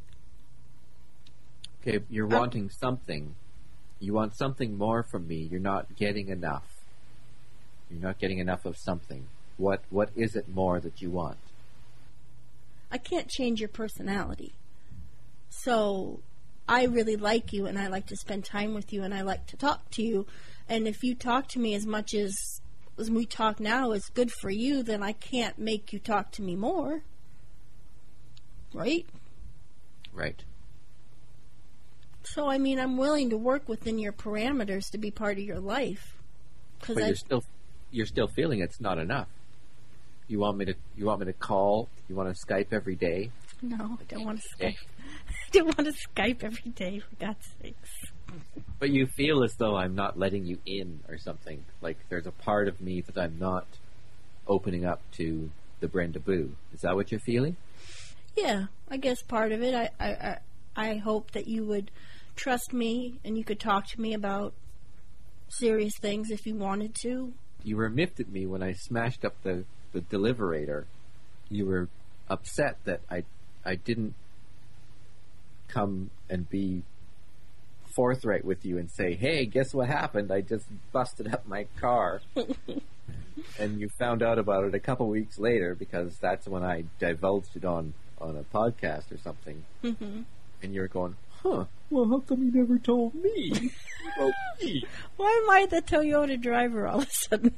Okay, you're wanting something. You want something more from me. You're not getting enough. You're not getting enough of something. What is it more that you want? I can't change your personality. So I really like you, and I like to spend time with you, and I like to talk to you. And if you talk to me as much as we talk now is good for you, then I can't make you talk to me more. Right? Right. So, I mean, I'm willing to work within your parameters to be part of your life. But you're still feeling it's not enough. You want me to call? You want to Skype every day? No, I don't want to Skype. I don't want to Skype every day, for God's sakes. But you feel as though I'm not letting you in or something. Like there's a part of me that I'm not opening up to the Brenda Boo. Is that what you're feeling? Yeah, I guess part of it. I hope that you would trust me and you could talk to me about serious things if you wanted to. You were miffed at me when I smashed up the Deliverator. You were upset that I didn't come and be forthright with you and say, hey, guess what happened? I just busted up my car. And you found out about it a couple weeks later because that's when I divulged it on a podcast or something. Mm-hmm. And you're going, well, how come you never told me about me? Why am I the Toyota driver all of a sudden?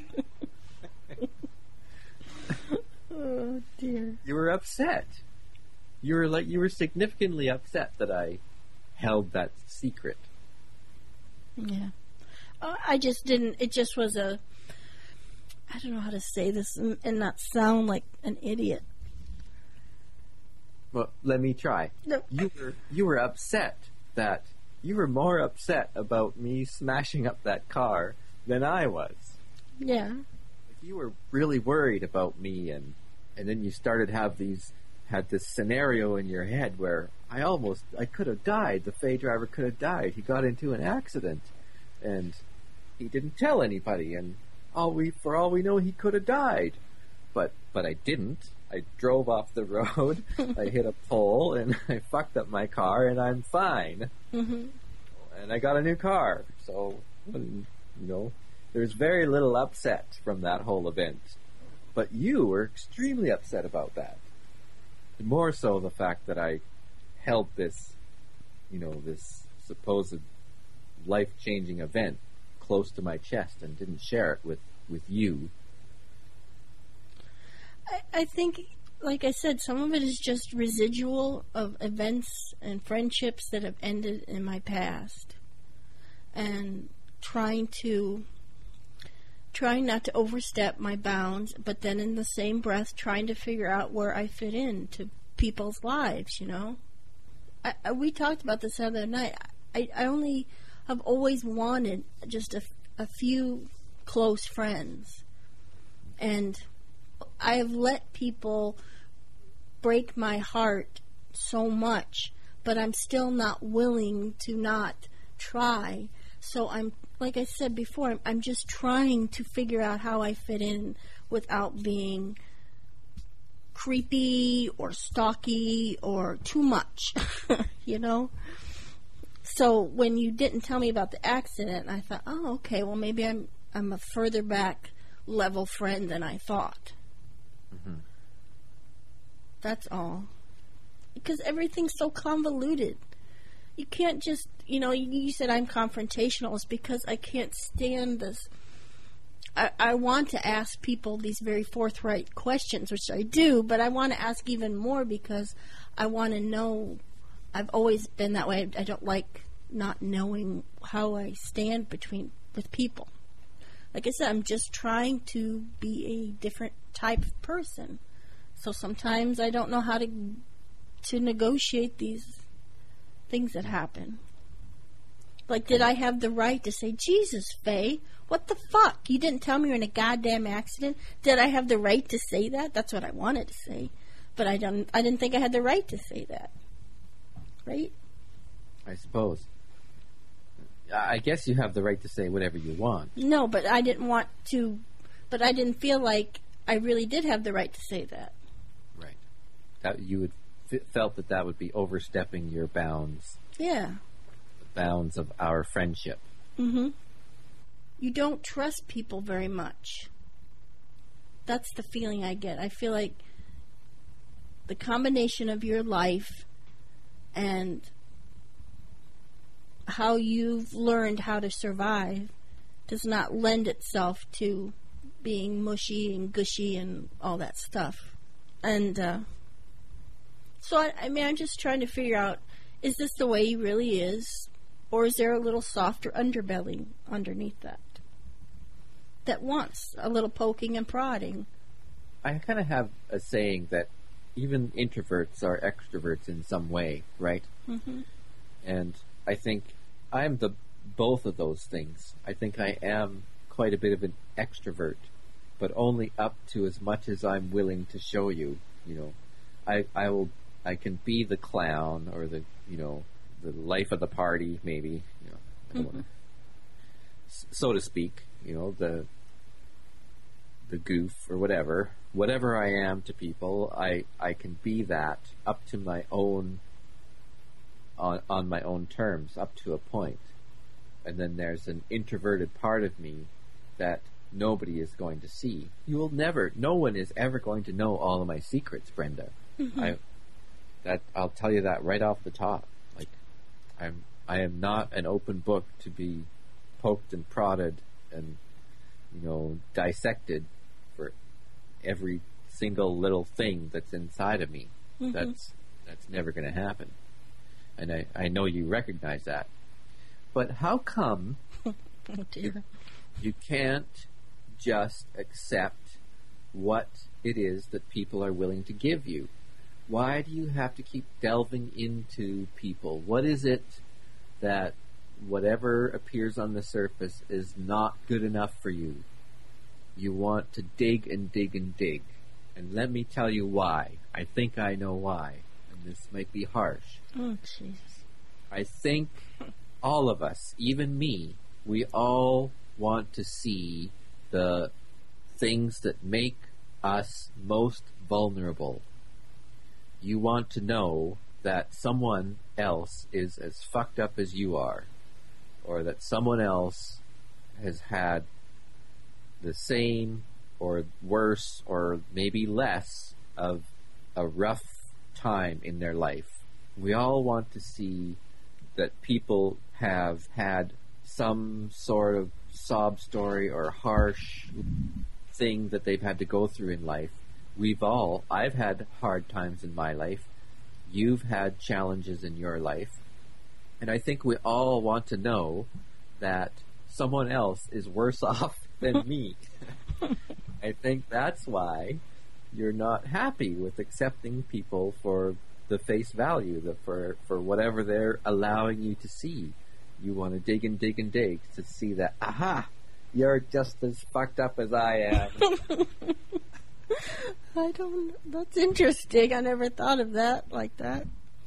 Oh, dear. You were upset. You were significantly upset that I held that secret. Yeah. I just didn't, it just was I don't know how to say this and not sound like an idiot. Well, let me try. No. You were upset that you were more upset about me smashing up that car than I was. Yeah. You were really worried about me, and then you started had this scenario in your head where I could have died. The Fay driver could have died. He got into an accident, and he didn't tell anybody, and for all we know, he could have died. But I didn't. I drove off the road, I hit a pole, and I fucked up my car, and I'm fine. Mm-hmm. And I got a new car. So, there's very little upset from that whole event. But you were extremely upset about that. More so the fact that I held this, this supposed life-changing event close to my chest and didn't share it with you. I think, like I said, some of it is just residual of events and friendships that have ended in my past. And trying not to overstep my bounds, but then in the same breath trying to figure out where I fit into people's lives, we talked about this the other night. I only have always wanted just a few close friends. And I have let people break my heart so much, but I'm still not willing to not try. So I'm, like I said before, I'm just trying to figure out how I fit in without being creepy or stalky or too much, So when you didn't tell me about the accident, I thought, oh, okay, well maybe I'm a further back level friend than I thought. Mm-hmm. That's all. Because everything's so convoluted. You can't just, you said I'm confrontational. It's because I can't stand this. I want to ask people these very forthright questions, which I do, but I want to ask even more because I want to know. I've always been that way. I don't like not knowing how I stand with people. Like I said, I'm just trying to be a different type of person. So sometimes I don't know how to negotiate these things that happen. Like, did I have the right to say, Jesus, Faye, what the fuck? You didn't tell me you're in a goddamn accident? Did I have the right to say that? That's what I wanted to say. But I didn't think I had the right to say that. Right? I suppose. I guess you have the right to say whatever you want. No, but I didn't want to. But I didn't feel like I really did have the right to say that. Right. That you would felt that would be overstepping your bounds. Yeah. The bounds of our friendship. Mm-hmm. You don't trust people very much. That's the feeling I get. I feel like the combination of your life and how you've learned how to survive does not lend itself to being mushy and gushy and all that stuff. And so, I'm just trying to figure out, is this the way he really is? Or is there a little softer underbelly underneath that wants a little poking and prodding? I kind of have a saying that even introverts are extroverts in some way, right? Mm-hmm. And I think I'm both of those things. I think I am quite a bit of an extrovert, but only up to as much as I'm willing to show you. I can be the clown or the life of the party, maybe, I don't wanna, so to speak, the goof or whatever I am to people, I can be that up to my own, on my own terms, up to a point. And then there's an introverted part of me that nobody is going to see. No one is ever going to know all of my secrets, Brenda. I'll tell you that right off the top. Like, I am not an open book to be poked and prodded and, dissected for every single little thing that's inside of me. That's never going to happen. And I know you recognize that. But how come Oh, dear. you can't just accept what it is that people are willing to give you? Why do you have to keep delving into people? What is it that whatever appears on the surface is not good enough for you? You want to dig and dig and dig. And let me tell you why. I think I know why. And this might be harsh. Oh, jeez. I think all of us, even me, we all want to see the things that make us most vulnerable. You want to know that someone else is as fucked up as you are, or that someone else has had the same or worse or maybe less of a rough time in their life. We all want to see that people have had some sort of sob story or harsh thing that they've had to go through in life. I've had hard times in my life. You've had challenges in your life. And I think we all want to know that someone else is worse off than me. I think that's why you're not happy with accepting people for the face value, for whatever they're allowing you to see. You want to dig and dig and dig to see that, aha, you're just as fucked up as I am. That's interesting. I never thought of that like that.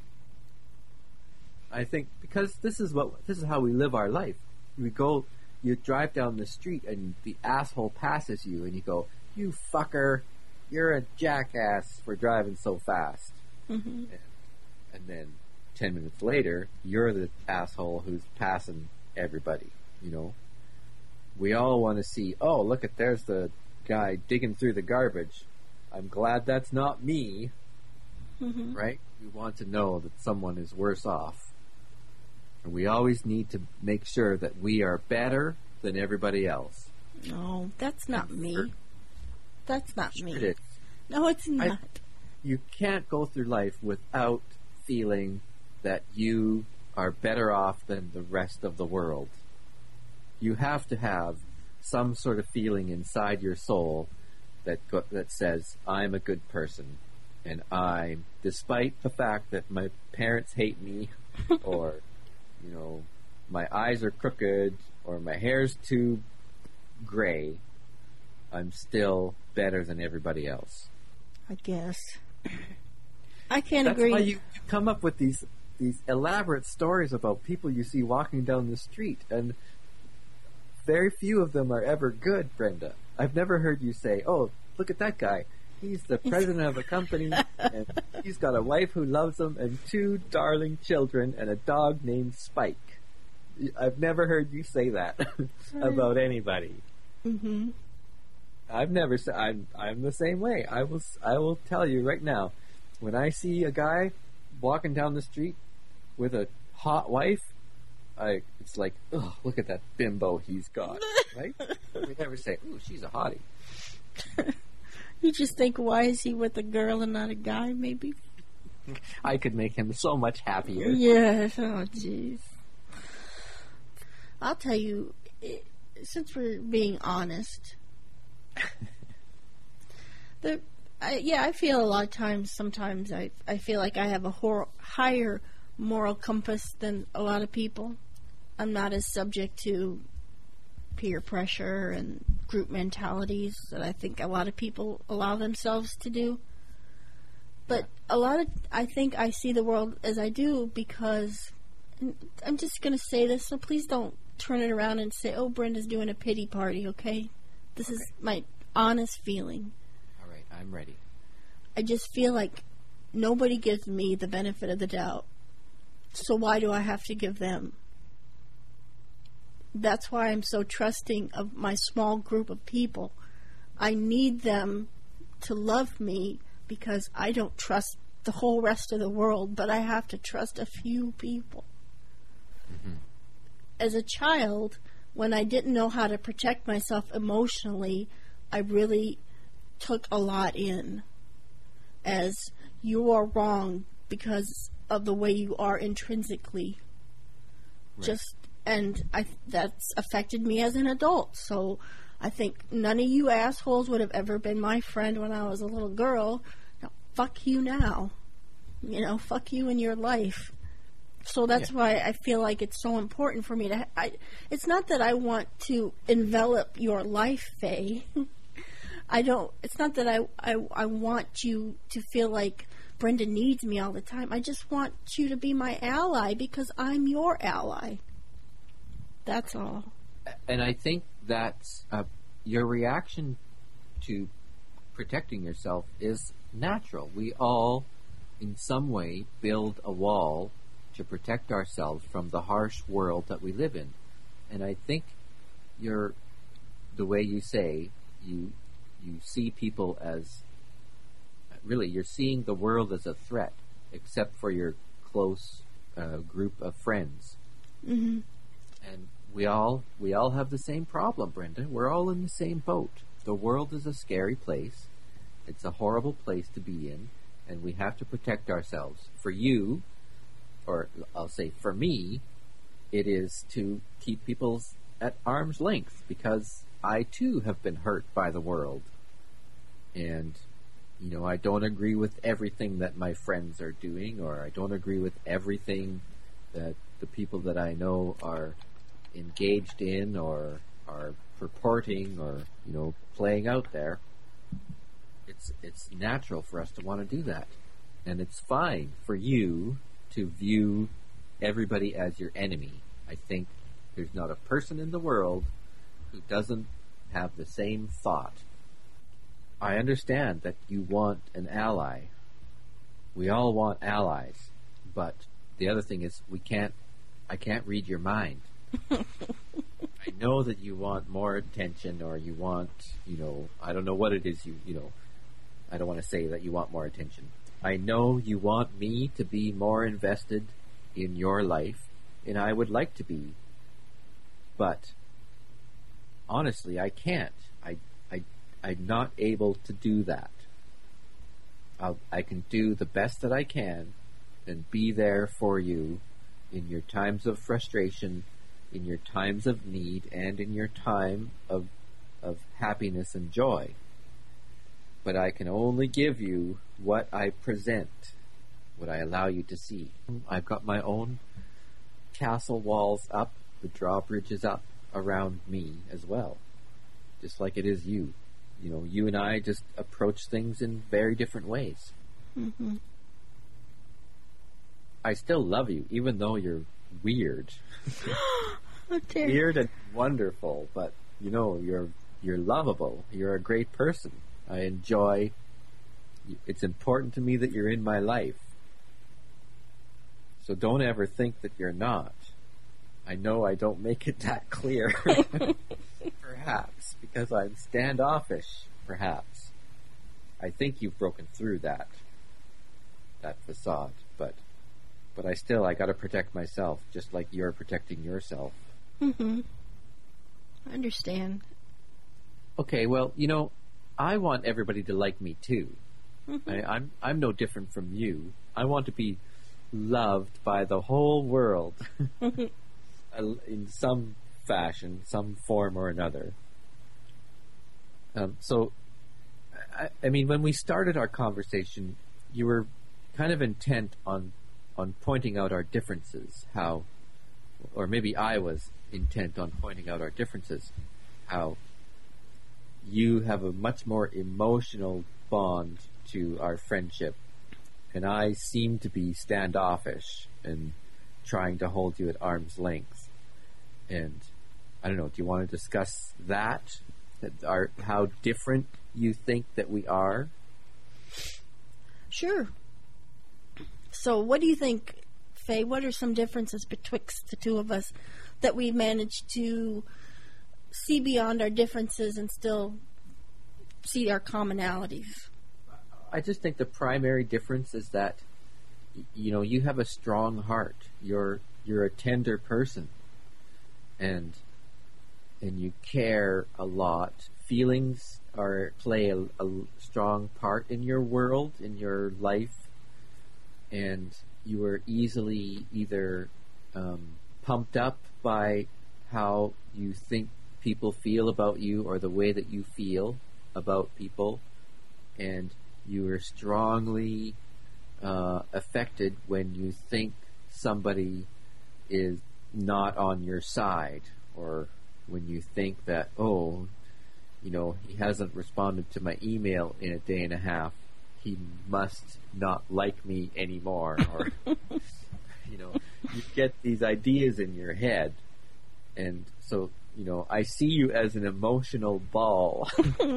I think because this is how we live our life. You drive down the street and the asshole passes you and you go, you fucker, you're a jackass for driving so fast. Mm-hmm. And then 10 minutes later, you're the asshole who's passing everybody, We all want to see, oh, look there's the guy digging through the garbage. I'm glad that's not me, right? We want to know that someone is worse off. And we always need to make sure that we are better than everybody else. No, that's not me. That's not me. It is. No, it's not. You can't go through life without feeling that you are better off than the rest of the world. You have to have some sort of feeling inside your soul that says, I'm a good person. And despite the fact that my parents hate me, or, my eyes are crooked, or my hair's too gray, I'm still better than everybody else. I guess. I can't agree. That's why you come up with these elaborate stories about people you see walking down the street, and very few of them are ever good, Brenda. I've never heard you say, oh, look at that guy. He's the president of a company, and he's got a wife who loves him, and 2 darling children, and a dog named Spike. I've never heard you say that about anybody. Mm-hmm. I've never said. I'm the same way. I will tell you right now. When I see a guy walking down the street with a hot wife, it's like, oh, look at that bimbo he's got, right? We never say, ooh, she's a hottie. You just think, why is he with a girl and not a guy, maybe? I could make him so much happier. Yes, oh, jeez. I'll tell you, since we're being honest, I feel a lot of times, sometimes I feel like I have a higher moral compass than a lot of people. I'm not as subject to peer pressure and group mentalities that I think a lot of people allow themselves to do. But I think I see the world as I do because, and I'm just going to say this, so please don't turn it around and say, oh, Brenda's doing a pity party, okay? This is my honest feeling. All right, I'm ready. I just feel like nobody gives me the benefit of the doubt. So why do I have to give them? That's why I'm so trusting of my small group of people. I need them to love me because I don't trust the whole rest of the world, but I have to trust a few people. Mm-hmm. As a child, when I didn't know how to protect myself emotionally, I really took a lot in as you are wrong because of the way you are intrinsically. Right. That's affected me as an adult. So I think none of you assholes would have ever been my friend when I was a little girl. Now, fuck you now. Fuck you in your life. So that's why I feel like it's so important for me to... it's not that I want to envelop your life, Faye. It's not that I want you to feel like Brenda needs me all the time. I just want you to be my ally because I'm your ally. That's all. And I think that's your reaction to protecting yourself is natural. We all, in some way, build a wall to protect ourselves from the harsh world that we live in. And I think the way you say, you see people as, really, you're seeing the world as a threat, except for your close group of friends. Mm-hmm. And we all have the same problem, Brenda. We're all in the same boat. The world is a scary place. It's a horrible place to be in, and we have to protect ourselves. For you, or I'll say for me, it is to keep people at arm's length, because I too have been hurt by the world. And, I don't agree with everything that my friends are doing, or I don't agree with everything that the people that I know are engaged in or are purporting or playing out there. It's natural for us to want to do that, and it's fine for you to view everybody as your enemy. I think there's not a person in the world who doesn't have the same thought. I understand that you want an ally. We all want allies, but the other thing is I can't read your mind. I know that you want more attention, or you want, I don't know what it is I don't want to say that you want more attention. I know you want me to be more invested in your life, and I would like to be. But honestly, I can't. I'm not able to do that. I can do the best that I can and be there for you in your times of frustration, in your times of need, and in your time of happiness and joy. But I can only give you what I present, what I allow you to see. I've got my own castle walls up, the drawbridges up around me as well, just like it is you. You and I just approach things in very different ways. Mm-hmm. I still love you, even though you're weird. Weird and wonderful, but you're lovable. You're a great person. I enjoy. It's important to me that you're in my life. So don't ever think that you're not. I know I don't make it that clear. Perhaps because I'm standoffish. Perhaps I think you've broken through that facade, but I got to protect myself, just like you're protecting yourself. Mm-hmm. I understand. Okay, well, I want everybody to like me too. Mm-hmm. I'm no different from you. I want to be loved by the whole world in some fashion, some form or another. So, I mean, when we started our conversation, you were kind of intent on pointing out our differences, or maybe I was intent on pointing out our differences, how you have a much more emotional bond to our friendship, and I seem to be standoffish and trying to hold you at arm's length. And I don't know, do you want to discuss that? How different you think that we are? Sure. So what do you think, Faye? What are some differences betwixt the two of us that we've managed to see beyond our differences and still see our commonalities? I just think the primary difference is that, you have a strong heart. You're a tender person, and you care a lot. Feelings play a strong part in your world, in your life, and you are easily either pumped up by how you think people feel about you or the way that you feel about people, and you are strongly affected when you think somebody is not on your side, or when you think that, he hasn't responded to my email in a day and a half, he must not like me anymore, or you get these ideas in your head, and so I see you as an emotional ball.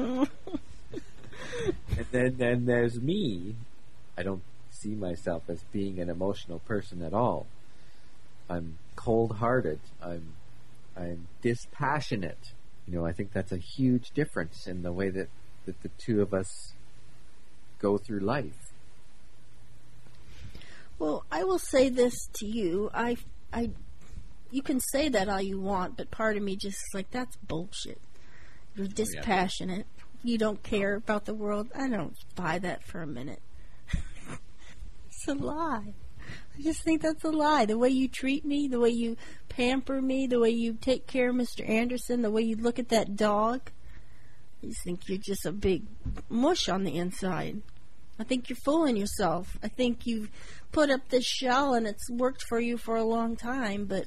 And then there's me. I don't see myself as being an emotional person at all. I'm cold-hearted. I'm dispassionate. I think that's a huge difference in the way that the two of us go through life. Well, I will say this to you. You can say that all you want, but part of me just is like, that's bullshit. You're dispassionate. You don't care about the world. I don't buy that for a minute. It's a lie. I just think that's a lie. The way you treat me, the way you pamper me, the way you take care of Mr. Anderson, the way you look at that dog, I just think you're just a big mush on the inside. I think you're fooling yourself. I think you've put up this shell and it's worked for you for a long time, but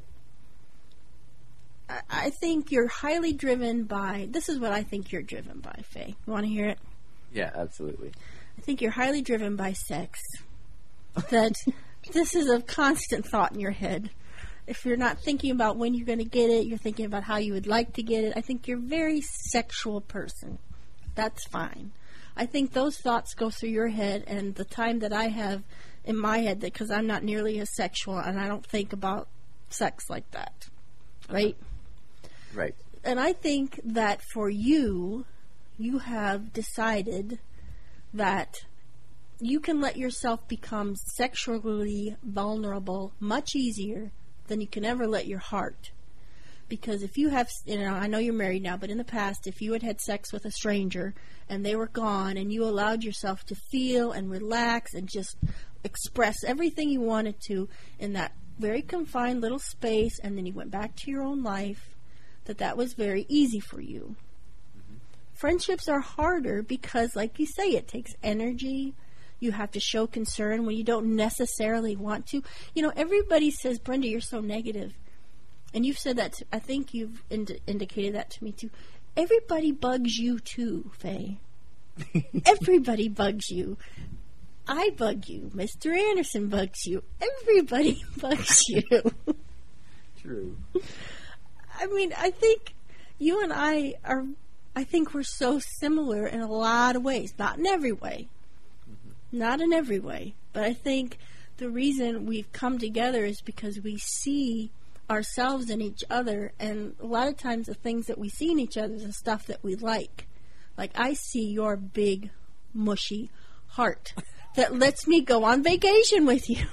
I think you're highly driven by... This is what I think you're driven by, Faye. You want to hear it? Yeah, absolutely. I think you're highly driven by sex. That this is a constant thought in your head. If you're not thinking about when you're going to get it, you're thinking about how you would like to get it. I think you're a very sexual person. That's fine. I think those thoughts go through your head, and the time that I have in my head, because I'm not nearly as sexual, and I don't think about sex like that. Right? Right. And I think that for you, you have decided that you can let yourself become sexually vulnerable much easier than you can ever let your heart. Because if you have, I know you're married now, but in the past, if you had sex with a stranger and they were gone and you allowed yourself to feel and relax and just express everything you wanted to in that very confined little space, and then you went back to your own life, that was very easy for you. Mm-hmm. Friendships are harder because, like you say, it takes energy. You have to show concern when you don't necessarily want to. Everybody says, Brenda, you're so negative. And you've said that, I think you've indicated that to me too. Everybody bugs you too, Faye. Everybody bugs you. I bug you. Mr. Anderson bugs you. Everybody bugs you. True. I mean, I think you and I we're so similar in a lot of ways. Not in every way. Mm-hmm. Not in every way. But I think the reason we've come together is because we see ourselves in each other, and a lot of times the things that we see in each other is the stuff that we like. Like, I see your big, mushy heart that lets me go on vacation with you.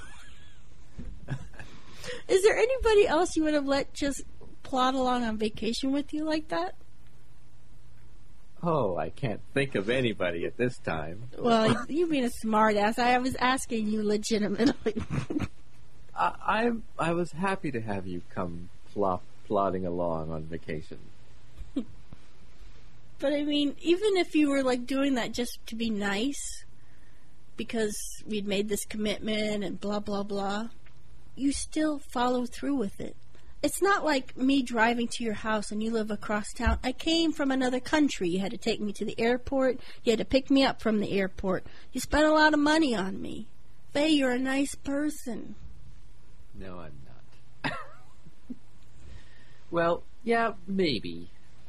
Is there anybody else you would have let just plod along on vacation with you like that? Oh, I can't think of anybody at this time. Well, you being a smart ass. I was asking you legitimately. I was happy to have you come plodding along on vacation. But I mean, even if you were like doing that just to be nice, because we'd made this commitment and blah, blah, blah, you still follow through with it. it's not like me driving to your house and you live across town. I came from another country. You had to take me to the airport. You had to pick me up from the airport. You spent a lot of money on me. Faye, you're a nice person. No, I'm not. Well, yeah, maybe.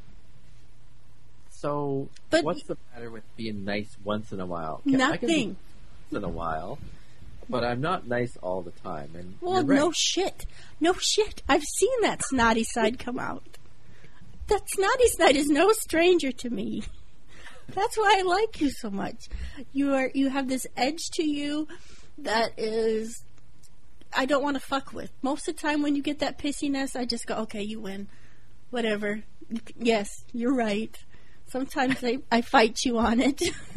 So, But what's the matter with being nice once in a while? I can nothing. be once in a while, but I'm not nice all the time. And Well, you're right. no shit. No shit. I've seen that snotty side come out. That snotty side is no stranger to me. That's why I like you so much. You have this edge to you that is I don't want to fuck with. Most of the time when you get that pissiness, I just go, okay, you win. Whatever. Yes, you're right. Sometimes I fight you on it.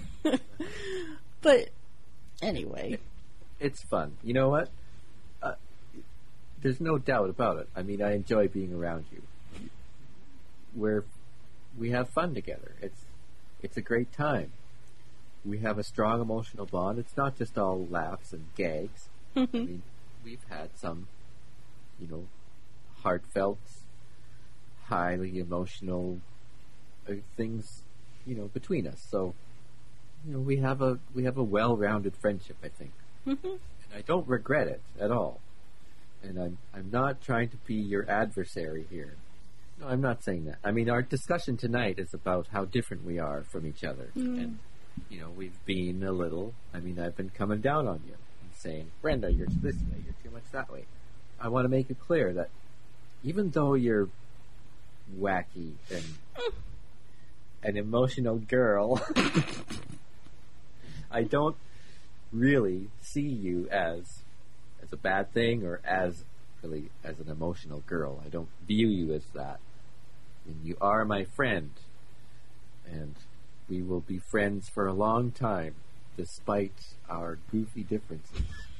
But anyway. It's fun. You know what? There's no doubt about it. I mean, I enjoy being around you. We have fun together. It's a great time. We have a strong emotional bond. It's not just all laughs and gags. I mean, we've had some, heartfelt, highly emotional things, between us. So, we have a well-rounded friendship, I think. And I don't regret it at all. And I'm not trying to be your adversary here. No, I'm not saying that. I mean, our discussion tonight is about how different we are from each other. And, we've been a little, I've been coming down on you and saying, Brenda, you're this way, you're too much that way. I want to make it clear that even though you're wacky and an emotional girl, I don't really see you as a bad thing or as an emotional girl. I don't view you as that. And you are my friend. And we will be friends for a long time, despite our goofy differences.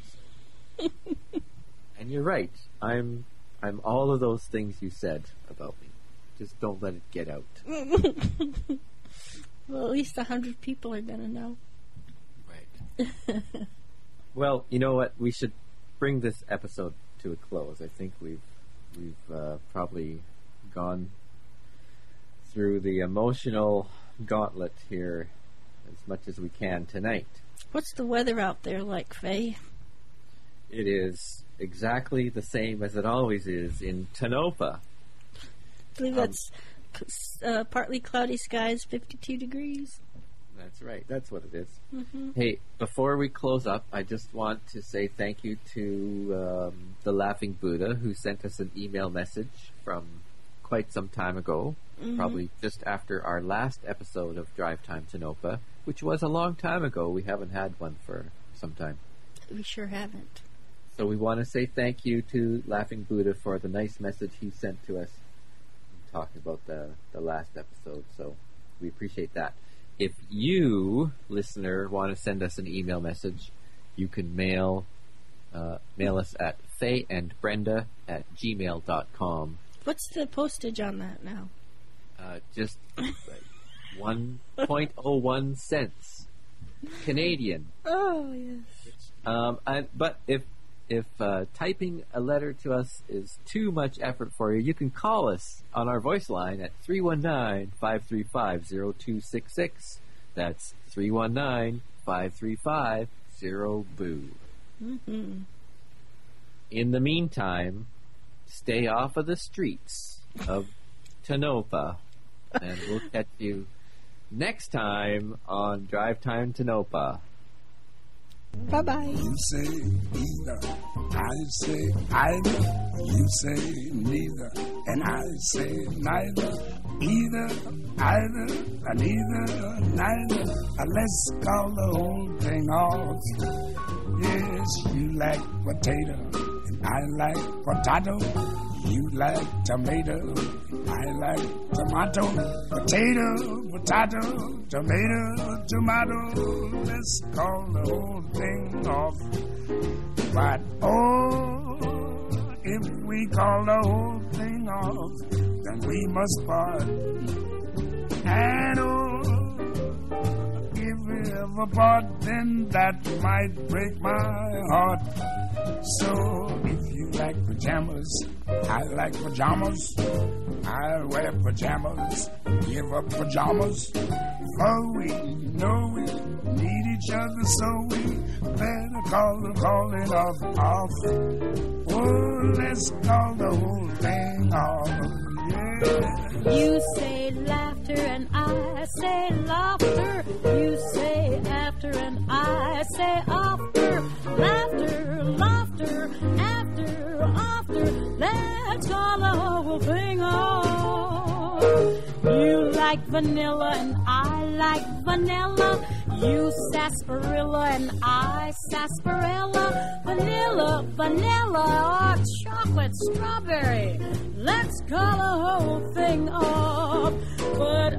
And you're right. I'm all of those things you said about me. Just don't let it get out. Well, at least 100 people are going to know. Right. Well, you know what? We should bring this episode to a close. I think we've probably gone through the emotional gauntlet here as much as we can tonight. What's the weather out there like, Faye? It is exactly the same as it always is in Tonopah. I believe that's partly cloudy skies, 52 degrees. That's right. That's what it is. Mm-hmm. Hey, before we close up, I just want to say thank you to the Laughing Buddha, who sent us an email message from quite some time ago, probably just after our last episode of Drive Time Tonopah, which was a long time ago. We haven't had one for some time. We sure haven't. So we want to say thank you to Laughing Buddha for the nice message he sent to us talking about the last episode. So we appreciate that. If you, listener, want to send us an email message, you can mail us at fayeandbrenda@gmail.com. What's the postage on that now? Just 1.01 cents Canadian. Oh, yes. But if typing a letter to us is too much effort for you, you can call us on our voice line at 319-535-0266. That's 319-535-0BOO. Mm-hmm. In the meantime, stay off of the streets of Tonopah, and we'll catch you next time on Drive Time Tonopah. Bye-bye. You say either, I say either. You say neither, and I say neither. Either, either, and either, neither. Let's call the whole thing off. Yes, you like potato, and I like potato. You like tomato, I like tomato. Potato, potato, tomato, tomato. Let's call the whole thing off. But oh, if we call the whole thing off, then we must part. And oh, if we ever part, then that might break my heart. So if you like pajamas. I like pajamas. I'll wear pajamas. Give up pajamas. For we know we need each other, so we better call the calling off. Oh, let's call the whole thing off. Yeah. You say laughter and I say laughter. You say after and I say after. Laughter, laughter, after. Let's call the whole thing off. You like vanilla and I like vanilla. You sarsaparilla and I sarsaparilla. Vanilla, or chocolate strawberry. Let's call the whole thing off. But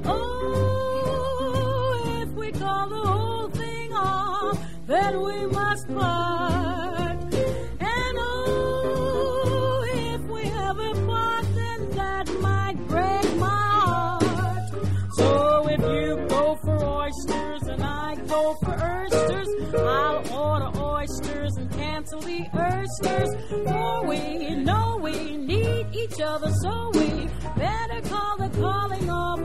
oh, if we call the whole thing off, then we must part. And oh, if we ever part, then that might break my heart. So if you go for oysters and I go for oysters, I'll order oysters and cancel the oysters. For we know we need each other, so we better call the calling off.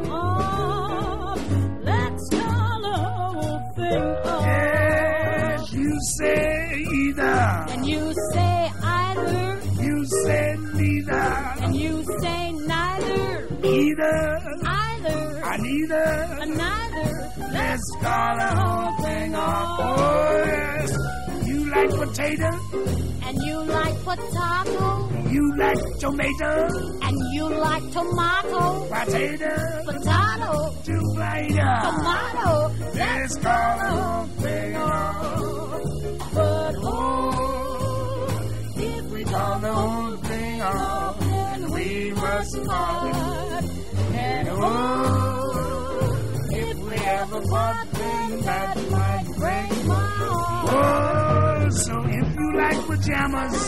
Let's call the whole thing off. Yes, you say either. And you say either. You say neither. And you say neither. Either. Either. Neither. And neither. Let's call the whole thing off. Oh, yes. You like potato. And you like potato. You like tomato. And you like tomato. Potato. Potato. Tomato. Let's call the whole thing off. But oh, if we call the whole thing off, then we must part. And oh, if we ever part, then that might break my heart. Oh, so if you like pajamas,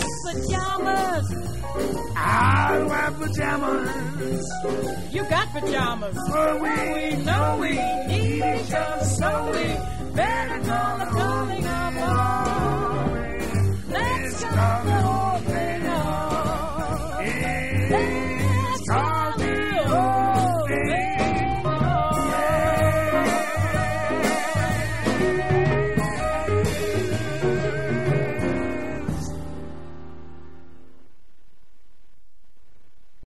I'll wear pajamas. You got pajamas. For we know we